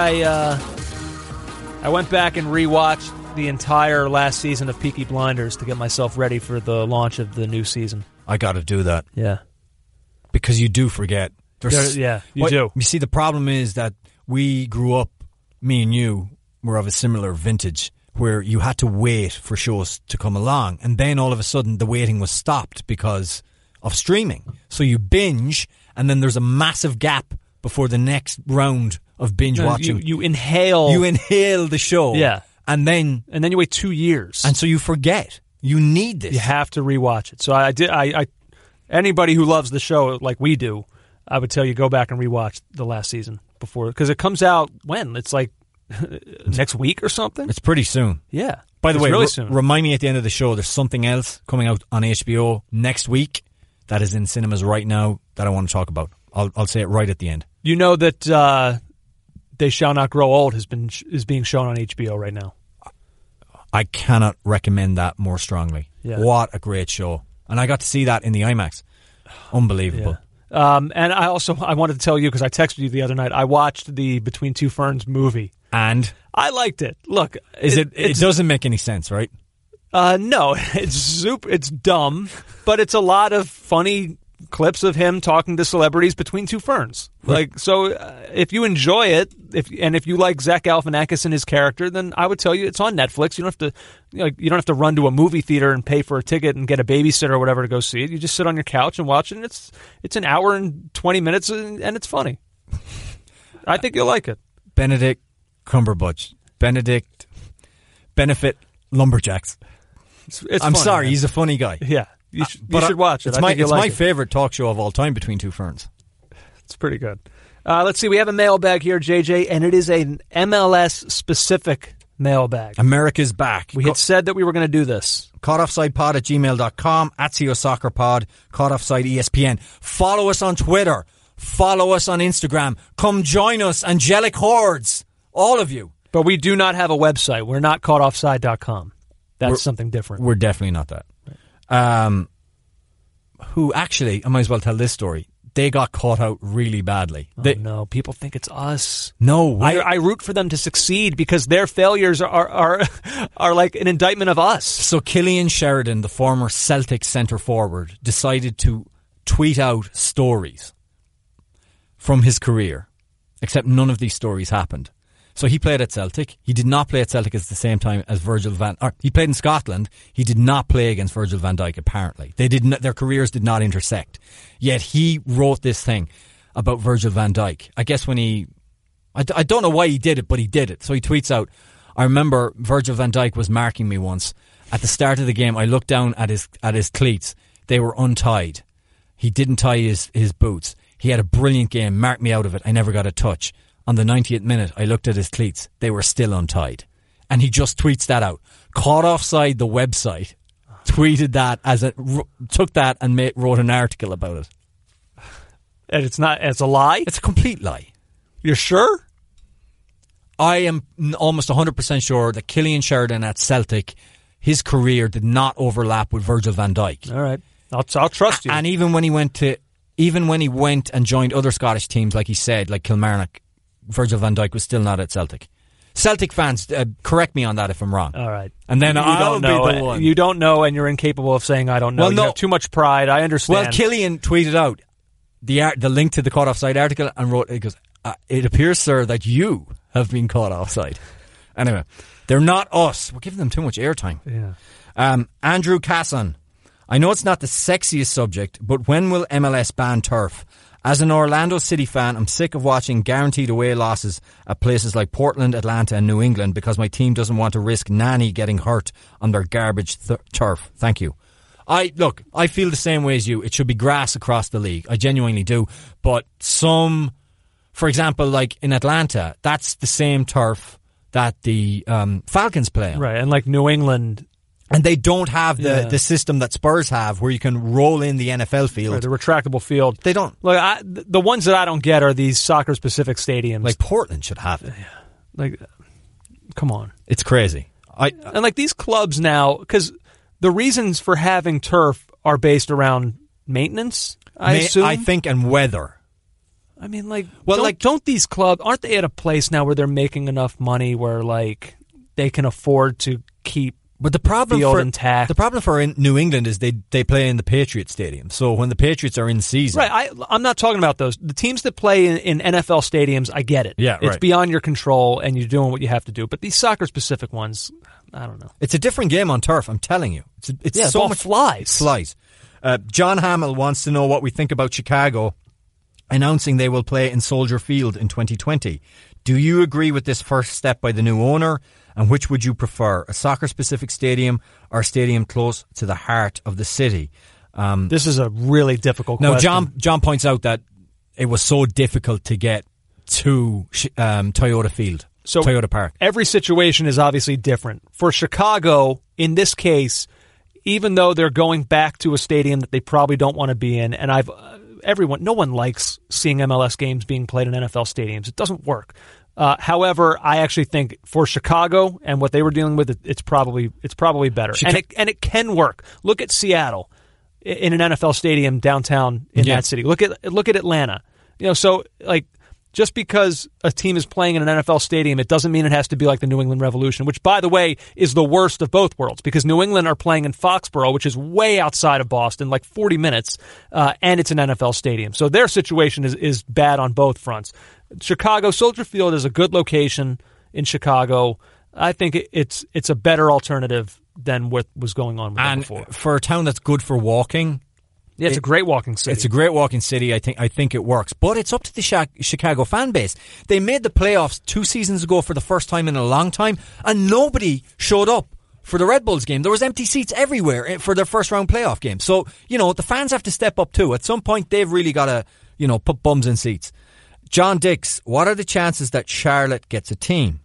I went back and rewatched the entire last season of Peaky Blinders to get myself ready for the launch of the new season. I got to do that. Yeah. Because you do forget. You do. You see, the problem is that we grew up, me and you were of a similar vintage, where you had to wait for shows to come along, and then all of a sudden the waiting was stopped because of streaming. So you binge, and then there's a massive gap before the next round of binge watching. You inhale the show. Yeah. And then you wait 2 years. And so you forget. You need this. You have to rewatch it. So I anybody who loves the show like we do, I would tell you go back and rewatch the last season before, because it comes out when? It's like next week or something? It's pretty soon. Yeah. By the way, really soon. Remind me at the end of the show, there's something else coming out on HBO next week that is in cinemas right now that I want to talk about. I'll say it right at the end. You know that They Shall Not Grow Old is being shown on HBO right now. I cannot recommend that more strongly. Yeah. What a great show. And I got to see that in the IMAX. Unbelievable. Yeah. And I wanted to tell you, because I texted you the other night, I watched the Between Two Ferns movie. And? I liked it. Look. It doesn't make any sense, right? No. It's dumb, but it's a lot of funny clips of him talking to celebrities between two ferns. If you enjoy it, if you like Zach Galifianakis and his character, then I would tell you it's on Netflix. You don't have to run to a movie theater and pay for a ticket and get a babysitter or whatever to go see it. You just sit on your couch and watch it, and it's an hour and 20 minutes, and it's funny. I think you'll like it. Benedict Cumberbatch. Benefit Lumberjacks. It's I'm funny, sorry, man. he's a funny guy. Yeah, you should watch it. It's I think you'll my like it. favorite talk show of all time, Between Two Ferns. It's pretty good. Let's see. We have a mailbag here, JJ, and it is an MLS-specific mailbag. America's back. We had said that we were going to do this. CaughtOffsidePod@gmail.com, @COSoccerPod, CaughtOffside ESPN. Follow us on Twitter. Follow us on Instagram. Come join us, angelic hordes. All of you. But we do not have a website. We're not CaughtOffside.com. That's something different. We're definitely not that. Who actually, I might as well tell this story. They got caught out really badly. No, people think it's us. No, I root for them to succeed because their failures are like an indictment of us. So Killian Sheridan, the former Celtic centre forward, decided to tweet out stories from his career, except none of these stories happened. So he played at Celtic. He did not play at Celtic at the same time as Virgil van... he played in Scotland. He did not play against Virgil van Dijk, apparently. Their careers did not intersect. Yet he wrote this thing about Virgil van Dijk. I guess when he... I don't know why he did it, but he did it. So he tweets out, I remember Virgil van Dijk was marking me once. At the start of the game, I looked down at his cleats. They were untied. He didn't tie his boots. He had a brilliant game, marked me out of it. I never got a touch. On the 90th minute, I looked at his cleats. They were still untied. And he just tweets that out. Caught Offside, the website, tweeted that took that and wrote an article about it. And it's a lie? It's a complete lie. You're sure? I am almost 100% sure that Killian Sheridan at Celtic, his career did not overlap with Virgil van Dijk. All right. I'll trust you. And even when he went and joined other Scottish teams, like he said, like Kilmarnock, Virgil van Dijk was still not at Celtic. Celtic fans, correct me on that if I'm wrong. All right. And then I'll be the one. You don't know, and you're incapable of saying I don't know. Well, no. You have too much pride. I understand. Well, Killian tweeted out the link to the Caught Offside article and wrote, it goes, it appears, sir, that you have been caught offside. Anyway, they're not us. We're giving them too much airtime. Yeah. Andrew Casson. I know it's not the sexiest subject, but when will MLS ban turf? As an Orlando City fan, I'm sick of watching guaranteed away losses at places like Portland, Atlanta and New England because my team doesn't want to risk Nani getting hurt on their garbage turf. Thank you. I feel the same way as you. It should be grass across the league. I genuinely do. But for example, like in Atlanta, that's the same turf that the Falcons play on. Right, and like New England... And they don't have the system that Spurs have where you can roll in the NFL field. Right, the retractable field. They don't. Look, the ones that I don't get are these soccer-specific stadiums. Like Portland should have it. Like, come on. It's crazy. And like these clubs now, because the reasons for having turf are based around maintenance, I assume. I think, and weather. I mean, don't these clubs, aren't they at a place now where they're making enough money where like they can afford to keep But the problem intact. The problem for New England is they play in the Patriots Stadium. So when the Patriots are in season, right? I'm not talking about those. The teams that play in NFL stadiums, I get it. Yeah, it's beyond your control, and you're doing what you have to do. But these soccer-specific ones, I don't know. It's a different game on turf. I'm telling you, it's so much flies. John Hamill wants to know what we think about Chicago announcing they will play in Soldier Field in 2020. Do you agree with this first step by the new owner? And which would you prefer, a soccer-specific stadium or a stadium close to the heart of the city? This is a really difficult question. Now, John points out that it was so difficult to get to Toyota Field, Toyota Park. Every situation is obviously different. For Chicago, in this case, even though they're going back to a stadium that they probably don't want to be in, and no one likes seeing MLS games being played in NFL stadiums. It doesn't work. However, I actually think for Chicago and what they were dealing with, it's probably better, and it can work. Look at Seattle in an NFL stadium downtown in that city. Look at Atlanta. So like just because a team is playing in an NFL stadium, it doesn't mean it has to be like the New England Revolution, which, by the way, is the worst of both worlds because New England are playing in Foxborough, which is way outside of Boston, like 40 minutes, and it's an NFL stadium. So their situation is bad on both fronts. Chicago, Soldier Field is a good location in Chicago. I think it's a better alternative than what was going on with them before. For a town that's good for walking, Yeah, it's a great walking city. It's a great walking city. I think it works. But it's up to the Chicago fan base. They made the playoffs 2 seasons ago for the first time in a long time, and nobody showed up for the Red Bulls game. There was empty seats everywhere for their first round playoff game. So, the fans have to step up too. At some point, they've really got to, put bums in seats. John Dix, what are the chances that Charlotte gets a team?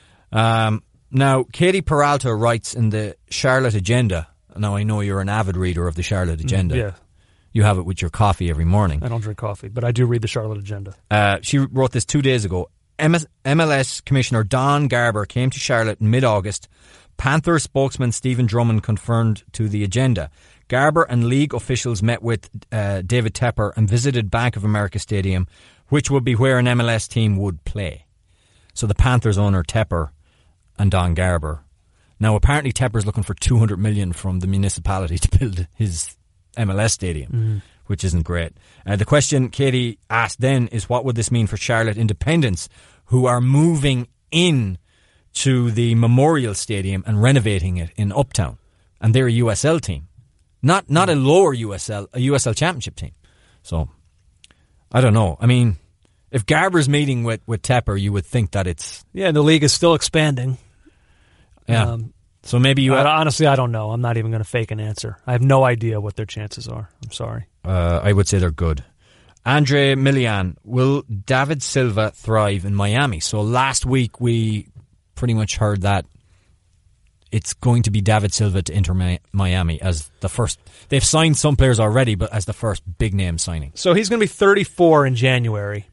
Now, Katie Peralta writes in the Charlotte Agenda. Now, I know you're an avid reader of the Charlotte Agenda. Yeah. You have it with your coffee every morning. I don't drink coffee, but I do read the Charlotte Agenda. She wrote this 2 days ago. MLS Commissioner Don Garber came to Charlotte in mid-August. Panthers spokesman Stephen Drummond confirmed to the Agenda. Garber and league officials met with David Tepper and visited Bank of America Stadium, which would be where an MLS team would play. So the Panthers owner Tepper and Don Garber. Now apparently Tepper's looking for $200 million from the municipality to build his MLS stadium, which isn't great. The question Katie asked then is, what would this mean for Charlotte Independents, who are moving in to the Memorial Stadium and renovating it in Uptown? And they're a USL team. Not a lower USL, a USL Championship team. So, I don't know. I mean, if Garber's meeting with Tepper, you would think that it's... Yeah, the league is still expanding. Yeah. So maybe you... honestly, I don't know. I'm not even going to fake an answer. I have no idea what their chances are. I'm sorry. I would say they're good. Andre Milian, will David Silva thrive in Miami? So last week we pretty much heard that it's going to be David Silva to enter Miami as the first. They've signed some players already, but as the first big name signing. So he's going to be 34 in January.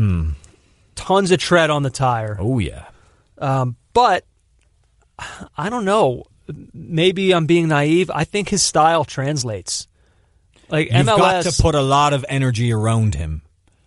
Tons of tread on the tire. Oh, yeah. But I don't know. Maybe I'm being naive. I think his style translates. Like You've MLS, got to put a lot of energy around him,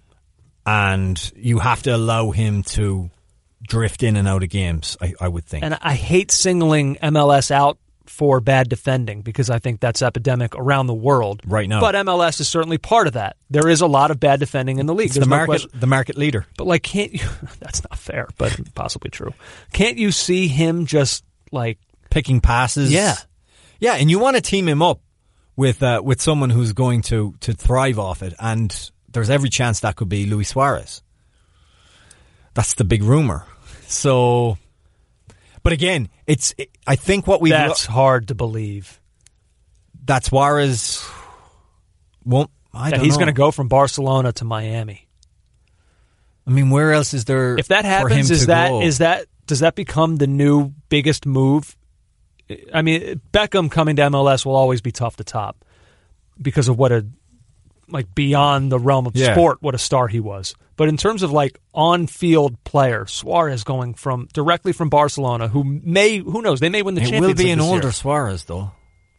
and you have to allow him to drift in and out of games, I would think. And I hate singling MLS out for bad defending because I think that's epidemic around the world right now. But MLS is certainly part of that. There is a lot of bad defending in the league. It's the market leader. But like, can't you? That's not fair, but possibly true. Can't you see him just like picking passes? Yeah, yeah. And you want to team him up with someone who's going to thrive off it, and there's every chance that could be Luis Suarez. That's the big rumor. So, but again, I think what we that's hard to believe. That Suarez won't. He's going to go from Barcelona to Miami. I mean, where else is there? If that happens, does that become the new biggest move? I mean, Beckham coming to MLS will always be tough to top because of what beyond the realm of sport, what a star he was. But in terms of like on-field player, Suarez going directly from Barcelona, who knows, they may win the Champions League. It will be an older Suarez, though.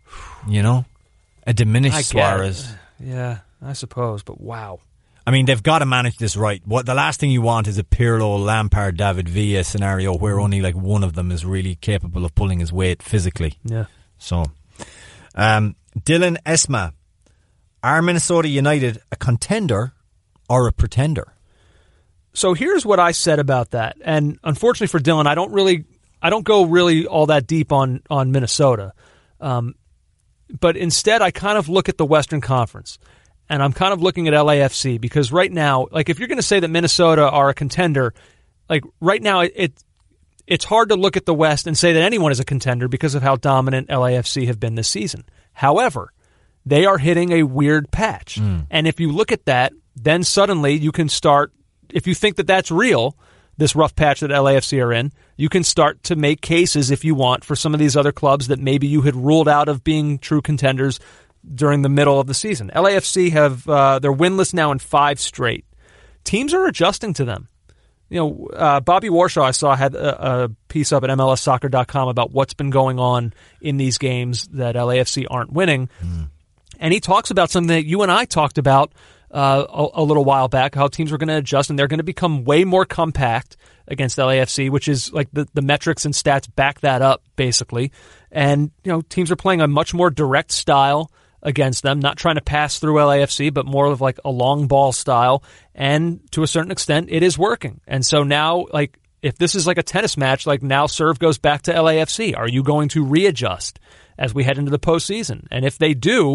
A diminished Suarez. Yeah, I suppose. But wow. I mean, they've got to manage this right. The last thing you want is a Pirlo, Lampard, David Villa scenario where only like one of them is really capable of pulling his weight physically. Yeah. So, Dylan Esma, are Minnesota United a contender or a pretender? So here's what I said about that. And unfortunately for Dylan, I don't go really all that deep on Minnesota. But instead, I kind of look at the Western Conference. And I'm kind of looking at LAFC because right now, like if you're going to say that Minnesota are a contender, like right now it's hard to look at the West and say that anyone is a contender because of how dominant LAFC have been this season. However, they are hitting a weird patch. And if you look at that, then suddenly you can start, if you think that that's real, this rough patch that LAFC are in, you can start to make cases if you want for some of these other clubs that maybe you had ruled out of being true contenders during the middle of the season. LAFC they're winless now in 5 straight. Teams are adjusting to them. Bobby Warshaw, I saw, had a piece up at MLSsoccer.com about what's been going on in these games that LAFC aren't winning. And he talks about something that you and I talked about a little while back, how teams are going to adjust and they're going to become way more compact against LAFC, which is like the metrics and stats back that up, basically. And, teams are playing a much more direct style against them, not trying to pass through LAFC, but more of like a long ball style. And to a certain extent, it is working. And so now, like, if this is like a tennis match, like now serve goes back to LAFC. Are you going to readjust as we head into the postseason? And if they do,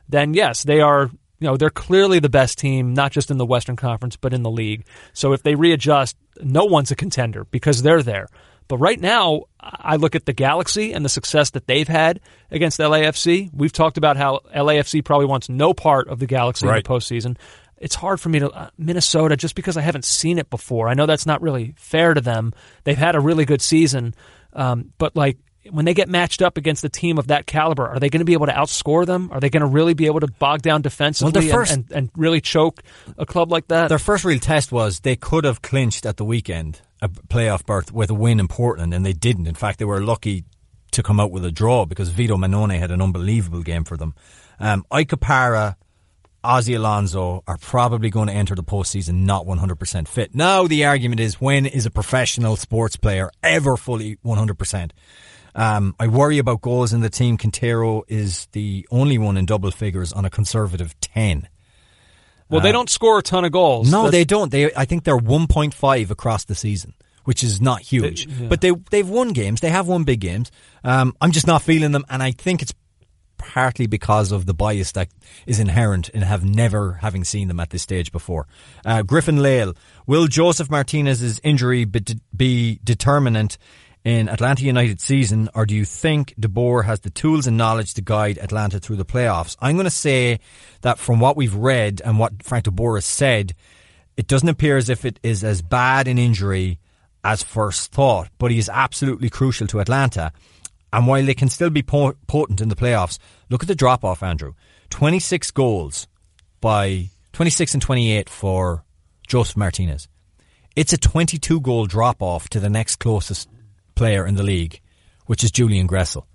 then yes, they are. They're clearly the best team, not just in the Western Conference, but in the league. So if they readjust, no one's a contender because they're there. But right now, I look at the Galaxy and the success that they've had against LAFC. We've talked about how LAFC probably wants no part of the Galaxy in the postseason. It's hard for me to Minnesota just because I haven't seen it before. I know that's not really fair to them. They've had a really good season, but when they get matched up against a team of that caliber, are they going to be able to outscore them? Are they going to really be able to bog down defensively and really choke a club like that? Their first real test was they could have clinched at the weekend a playoff berth with a win in Portland, and they didn't. In fact, they were lucky to come out with a draw because Vito Manone had an unbelievable game for them. Ike Opara, Ozzy Alonso are probably going to enter the postseason not 100% fit. Now the argument is, when is a professional sports player ever fully 100%? I worry about goals in the team. Quintero is the only one in double figures on a conservative 10. Well, they don't score a ton of goals. No, they don't. I think they're 1.5 across the season, which is not huge. But they've won games. They have won big games. I'm just not feeling them, and I think it's partly because of the bias that is inherent in having seen them at this stage before. Griffin Lale, will Joseph Martinez's injury be determinant in Atlanta United's season, or do you think De Boer has the tools and knowledge to guide Atlanta through the playoffs? I'm going to say that from what we've read and what Frank De Boer has said, it doesn't appear as if it is as bad an injury as first thought, but he is absolutely crucial to Atlanta. And while they can still be potent in the playoffs, look at the drop-off, Andrew. 26 goals by 26 and 28 for Joseph Martinez. It's a 22-goal drop-off to the next closest player in the league, which is Julian Gressel.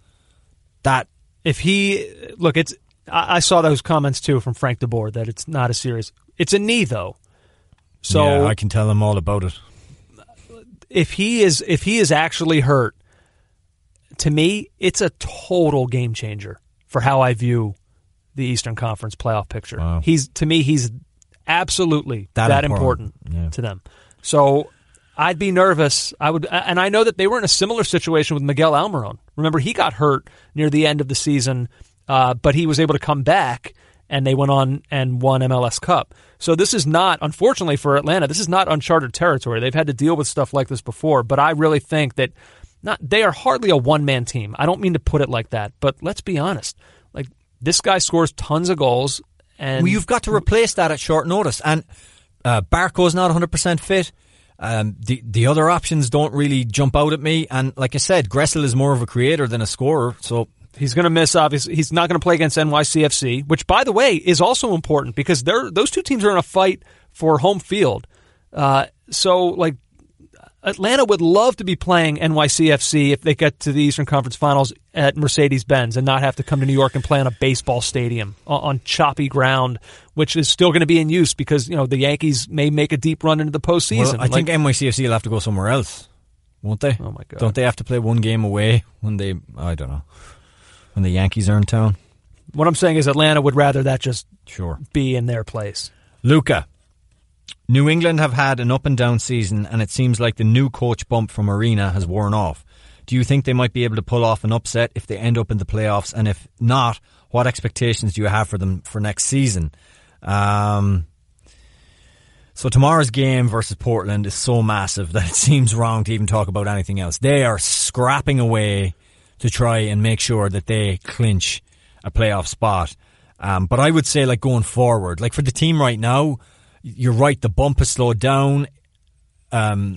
I saw those comments too from Frank De Boer that it's not a serious. It's a knee though, so yeah, I can tell them all about it. If he is actually hurt, to me, it's a total game changer for how I view the Eastern Conference playoff picture. Wow. He's absolutely that important to them. So I'd be nervous. And I know that they were in a similar situation with Miguel Almiron. Remember, he got hurt near the end of the season, but he was able to come back, and they went on and won MLS Cup. So this is not, unfortunately for Atlanta, this is not uncharted territory. They've had to deal with stuff like this before, but I really think that they are hardly a one-man team. I don't mean to put it like that, but let's be honest. Like, this guy scores tons of goals, and you've got to replace that at short notice. And Barco's not 100% fit. The other options don't really jump out at me, and like I said, Gressel is more of a creator than a scorer, so he's going to miss. Obviously, he's not going to play against NYCFC, which, by the way, is also important because those two teams are in a fight for home field. So, Atlanta would love to be playing NYCFC if they get to the Eastern Conference Finals at Mercedes-Benz and not have to come to New York and play on a baseball stadium on choppy ground, which is still going to be in use because the Yankees may make a deep run into the postseason. Well, I think NYCFC will have to go somewhere else, won't they? Oh my God! Don't they have to play one game away when I don't know, when the Yankees are in town? What I'm saying is Atlanta would rather that just be in their place. Luca. New England have had an up and down season, and it seems like the new coach bump from Arena has worn off. Do you think they might be able to pull off an upset if they end up in the playoffs? And if not, what expectations do you have for them for next season? So tomorrow's game versus Portland is so massive that it seems wrong to even talk about anything else. They are scrapping away to try and make sure that they clinch a playoff spot. But I would say, going forward, for the team right now, you're right, the bump has slowed down. I'm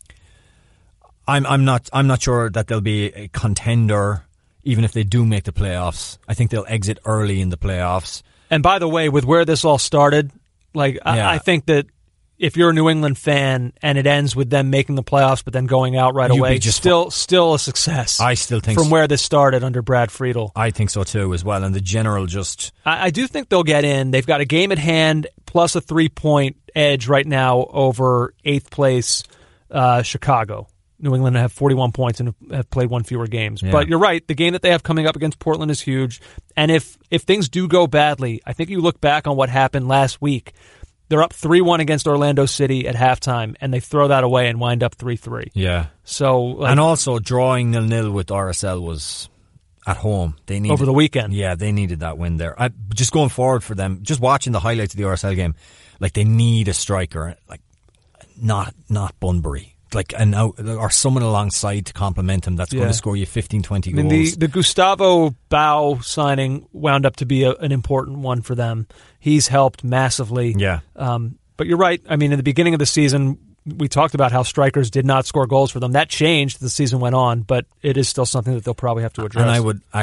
not sure that they'll be a contender even if they do make the playoffs. I think they'll exit early in the playoffs. And by the way, with where this all started, I think that if you're a New England fan and it ends with them making the playoffs but then going out right away, still a success. I still think from where this started under Brad Friedel. I think so too as well. And the general I do think they'll get in. They've got a game at hand plus a 3-point edge right now over 8th place Chicago. New England have 41 points and have played one fewer games. Yeah. But you're right, the game that they have coming up against Portland is huge. And if things do go badly, I think you look back on what happened last week. They're up 3-1 against Orlando City at halftime, and they throw that away and wind up 3-3. Yeah. So, and also drawing 0-0 with RSL was at home. They needed, over the weekend. Yeah, they needed that win there. Just going forward for them, just watching the highlights of the RSL game, like they need a striker, like not Bunbury. Like or someone alongside to complement him that's going to score you 15, 20 goals. I mean, the Gustavo Bau signing wound up to be an important one for them. He's helped massively. Yeah. But you're right. I mean, in the beginning of the season, we talked about how strikers did not score goals for them. That changed as the season went on, but it is still something that they'll probably have to address. And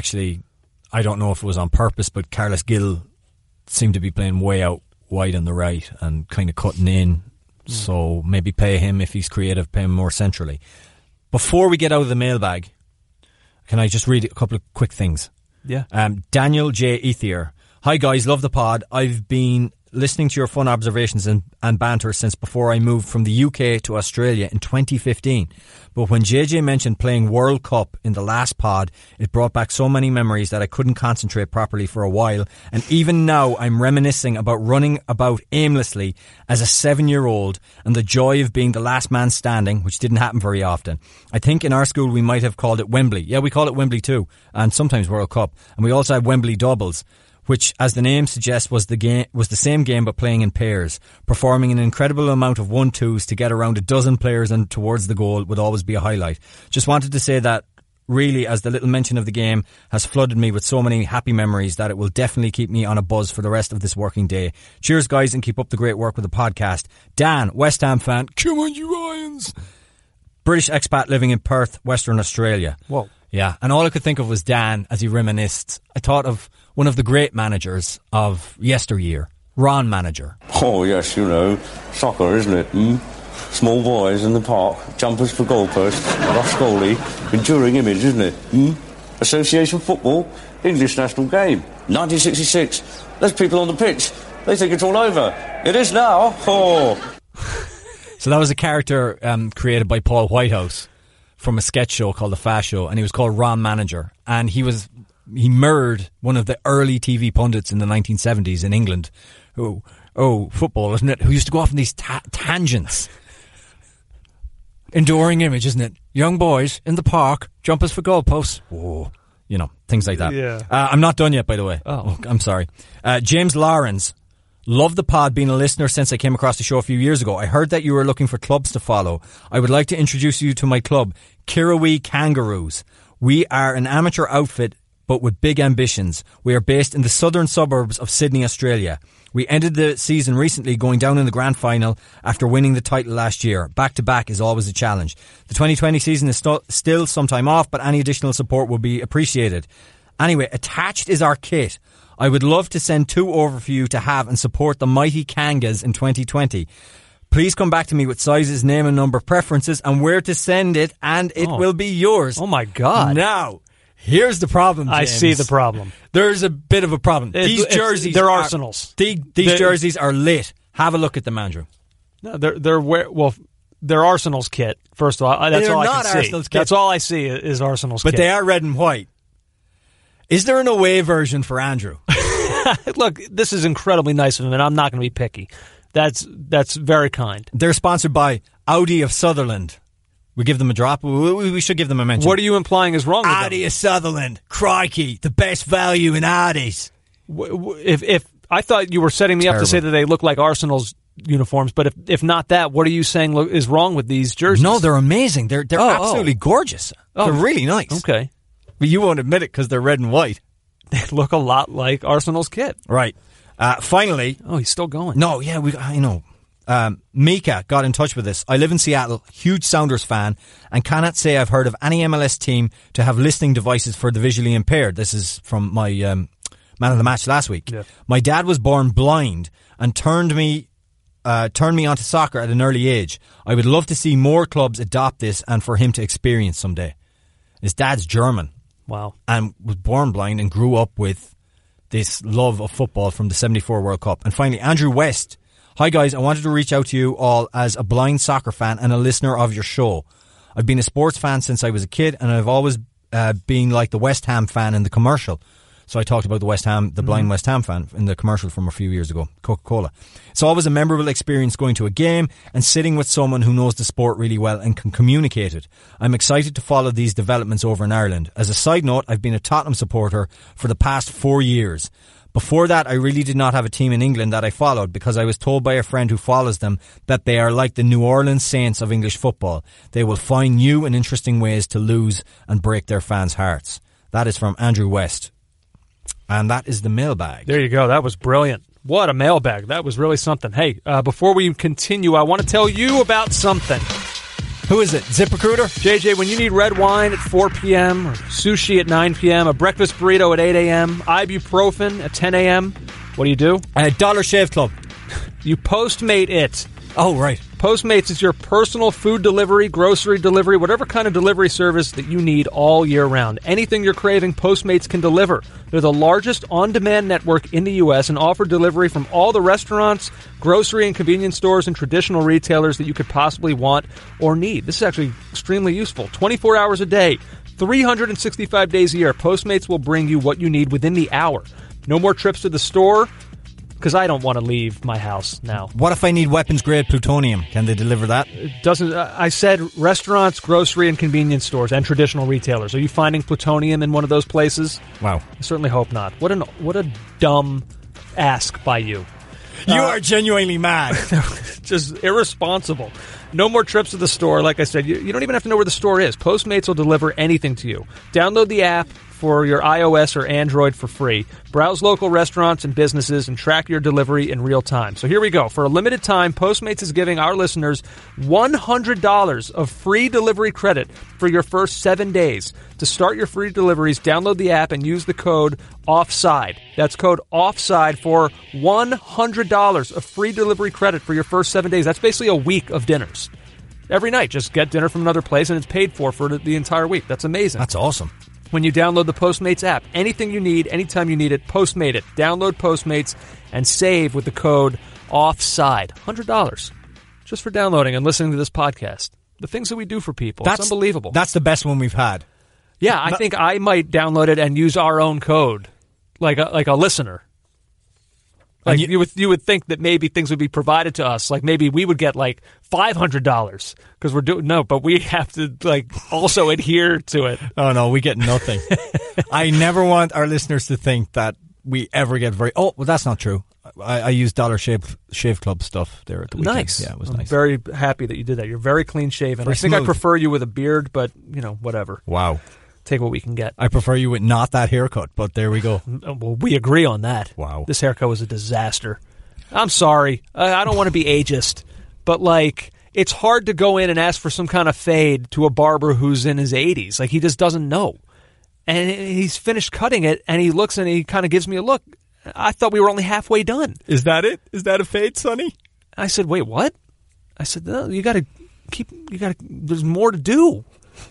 I don't know if it was on purpose, but Carlos Gil seemed to be playing way out wide on the right and kind of cutting in. So maybe pay him, if he's creative, pay him more centrally. Before we get out of the mailbag, can I just read a couple of quick things? Yeah. Daniel J. Ethier. Hi guys, love the pod. I've been listening to your fun observations and banter since before I moved from the UK to Australia in 2015. But when JJ mentioned playing World Cup in the last pod, it brought back so many memories that I couldn't concentrate properly for a while. And even now I'm reminiscing about running about aimlessly as a 7-year-old and the joy of being the last man standing, which didn't happen very often. I think in our school we might have called it Wembley. Yeah, we call it Wembley too, and sometimes World Cup. And we also have Wembley doubles, which, as the name suggests, was the same game but playing in pairs. Performing an incredible amount of 1-2s to get around a dozen players and towards the goal would always be a highlight. Just wanted to say that, really, as the little mention of the game has flooded me with so many happy memories, that it will definitely keep me on a buzz for the rest of this working day. Cheers, guys, and keep up the great work with the podcast. Dan, West Ham fan. Come on, you Lions! British expat living in Perth, Western Australia. Whoa. Yeah, and all I could think of was Dan as he reminisced. I thought of one of the great managers of yesteryear, Ron Manager. Oh, yes, you know, soccer, isn't it? Small boys in the park, jumpers for goalposts, rough goalie, enduring image, isn't it? Association football, English national game, 1966. There's people on the pitch. They think it's all over. It is now. Oh. So that was a character created by Paul Whitehouse from a sketch show called The Fast Show, and he was called Ron Manager, and he mirrored one of the early TV pundits in the 1970s in England. Football, isn't it? Who used to go off on these tangents. Enduring image, isn't it? Young boys in the park, jumpers for goalposts. Whoa. You know, things like that. Yeah. I'm not done yet, by the way. Oh. I'm sorry. James Lawrence. Love the pod, being a listener since I came across the show a few years ago. I heard that you were looking for clubs to follow. I would like to introduce you to my club, Kirrawee Kangaroos. We are an amateur outfit, but with big ambitions. We are based in the southern suburbs of Sydney, Australia. We ended the season recently going down in the grand final after winning the title last year. Back-to-back is always a challenge. The 2020 season is still some time off, but any additional support will be appreciated. Anyway, attached is our kit. I would love to send 2 over for you to have and support the mighty Kangas in 2020. Please come back to me with sizes, name and number, preferences, and where to send it, and it will be yours. Oh, my God. Now, here's the problem, James. I see the problem. There's a bit of a problem. These jerseys... They're Arsenals. These jerseys are lit. Have a look at them, Andrew. No, they're Arsenal's kit, first of all. That's they're all I not can see. Arsenal's kit. That's all I see is Arsenal's kit. But they are red and white. Is there an away version for Andrew? Look, this is incredibly nice of him, and I'm not going to be picky. That's very kind. They're sponsored by Audi of Sutherland. We give them a drop. We should give them a mention. What are you implying is wrong with them? Audi of Sutherland. Crikey, the best value in Audis. If I thought you were setting me up to say that they look like Arsenal's uniforms, but if not that, what are you saying is wrong with these jerseys? No, they're amazing. They're absolutely gorgeous. They're really nice. Okay. But you won't admit it because they're red and white. They look a lot like Arsenal's kit. Right. Finally. Oh, he's still going. No, yeah, I know. Mika got in touch with us. I live in Seattle, huge Sounders fan, and cannot say I've heard of any MLS team to have listening devices for the visually impaired. This is from my man of the match last week. Yeah. My dad was born blind and turned me onto soccer at an early age. I would love to see more clubs adopt this and for him to experience someday. His dad's German. Wow. And was born blind and grew up with this love of football from the 74 World Cup. And finally, Andrew West. Hi guys, I wanted to reach out to you all as a blind soccer fan and a listener of your show. I've been a sports fan since I was a kid, and I've always been like the West Ham fan in the commercial. So I talked about the blind West Ham fan in the commercial from a few years ago, Coca-Cola. It's always a memorable experience going to a game and sitting with someone who knows the sport really well and can communicate it. I'm excited to follow these developments over in Ireland. As a side note, I've been a Tottenham supporter for the past 4 years. Before that, I really did not have a team in England that I followed because I was told by a friend who follows them that they are like the New Orleans Saints of English football. They will find new and interesting ways to lose and break their fans' hearts. That is from Andrew West. And that is the mailbag. There you go. That was brilliant. What a mailbag. That was really something. Hey, before we continue, I want to tell you about something. Who is it? ZipRecruiter? JJ, when you need red wine at 4 p.m. or sushi at 9 p.m., a breakfast burrito at 8 a.m., ibuprofen at 10 a.m., what do? Dollar Shave Club. You Postmate it. Oh, right. Postmates is your personal food delivery, grocery delivery, whatever kind of delivery service that you need all year round. Anything you're craving, Postmates can deliver. They're the largest on-demand network in the U.S. and offer delivery from all the restaurants, grocery and convenience stores, and traditional retailers that you could possibly want or need. This is actually extremely useful. 24 hours a day, 365 days a year, Postmates will bring you what you need within the hour. No more trips to the store, because I don't want to leave my house now. What if I need weapons-grade plutonium? Can they deliver that? I said restaurants, grocery, and convenience stores, and traditional retailers. Are you finding plutonium in one of those places? Wow. I certainly hope not. What a dumb ask by you. You are genuinely mad. Just irresponsible. No more trips to the store. Like I said, you don't even have to know where the store is. Postmates will deliver anything to you. Download the app for your iOS or Android for free. Browse local restaurants and businesses and track your delivery in real time. So here we go. For a limited time, Postmates is giving our listeners $100 of free delivery credit for your first 7 days. To start your free deliveries, download the app and use the code OFFSIDE. That's code OFFSIDE for $100 of free delivery credit for your first 7 days. That's basically a week of dinners. Every night, just get dinner from another place and it's paid for the entire week. That's amazing. That's awesome. When you download the Postmates app, anything you need, anytime you need it, Postmate it. Download Postmates and save with the code OFFSIDE. $100 just for downloading and listening to this podcast. The things that we do for people. It's unbelievable. That's the best one we've had. Yeah, I think I might download it and use our own code, like a listener. Like you would think that maybe things would be provided to us. Like maybe we would get like $500 because we're doing but we have to like also adhere to it. Oh no, we get nothing. I never want our listeners to think that we ever get that's not true. I use Dollar Shave Club stuff there at the weekend. Nice. Yeah, it was I'm nice. very happy that you did that. You're very clean shaven. Very I think I smooth. prefer you with a beard, but whatever. Wow. Take what we can get. I prefer you with not that haircut, but there we go. Well, we agree on that. Wow. This haircut was a disaster. I'm sorry. I don't want to be ageist, but like it's hard to go in and ask for some kind of fade to a barber who's in his 80s. Like he just doesn't know. And he's finished cutting it, and he looks and he kind of gives me a look. I thought we were only halfway done. Is that it? Is that a fade, Sonny? I said, wait, what? I said, no, there's more to do.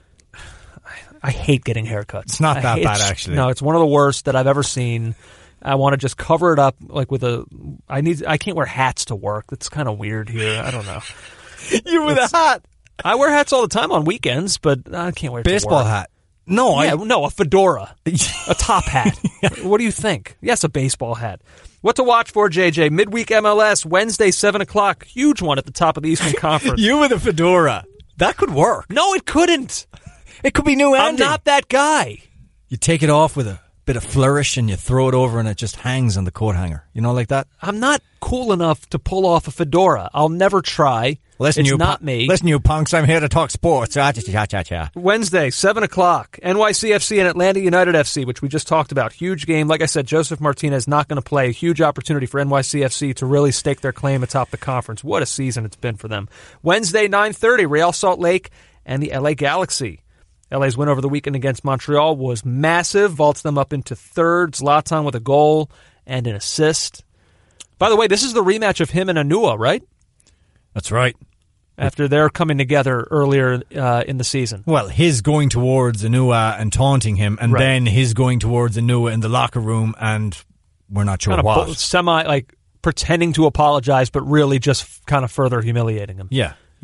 I hate getting haircuts. It's not that bad, actually. No, it's one of the worst that I've ever seen. I want to just cover it up like with I can't wear hats to work. That's kind of weird here. I don't know. You with a hat? I wear hats all the time on weekends, but I can't wear it baseball to work. hat. No, a fedora, a top hat. What do you think? Yes, a baseball hat. What to watch for, JJ? Midweek MLS, Wednesday, 7 o'clock. Huge one at the top of the Eastern Conference. You with a fedora. That could work. No, it couldn't. It could be new I'm ending. not that guy. You take it off with a bit of flourish and you throw it over and it just hangs on the coat hanger. You know, like that? I'm not cool enough to pull off a fedora. I'll never try. Listen, it's not me. Listen, you punks, I'm here to talk sports. Wednesday, 7 o'clock, NYCFC and Atlanta United FC, which we just talked about. Huge game. Like I said, Joseph Martinez not going to play. A huge opportunity for NYCFC to really stake their claim atop the conference. What a season it's been for them. Wednesday, 9:30, Real Salt Lake and the LA Galaxy. LA's win over the weekend against Montreal was massive, vaults them up into third. Zlatan with a goal and an assist. By the way, this is the rematch of him and Anua, right? That's right. After they're coming together earlier in the season. Well, his going towards Anua and taunting him, and then his going towards Anua in the locker room, and we're not sure what. Pretending to apologize, but really just kind of further humiliating him. Yeah. Yeah.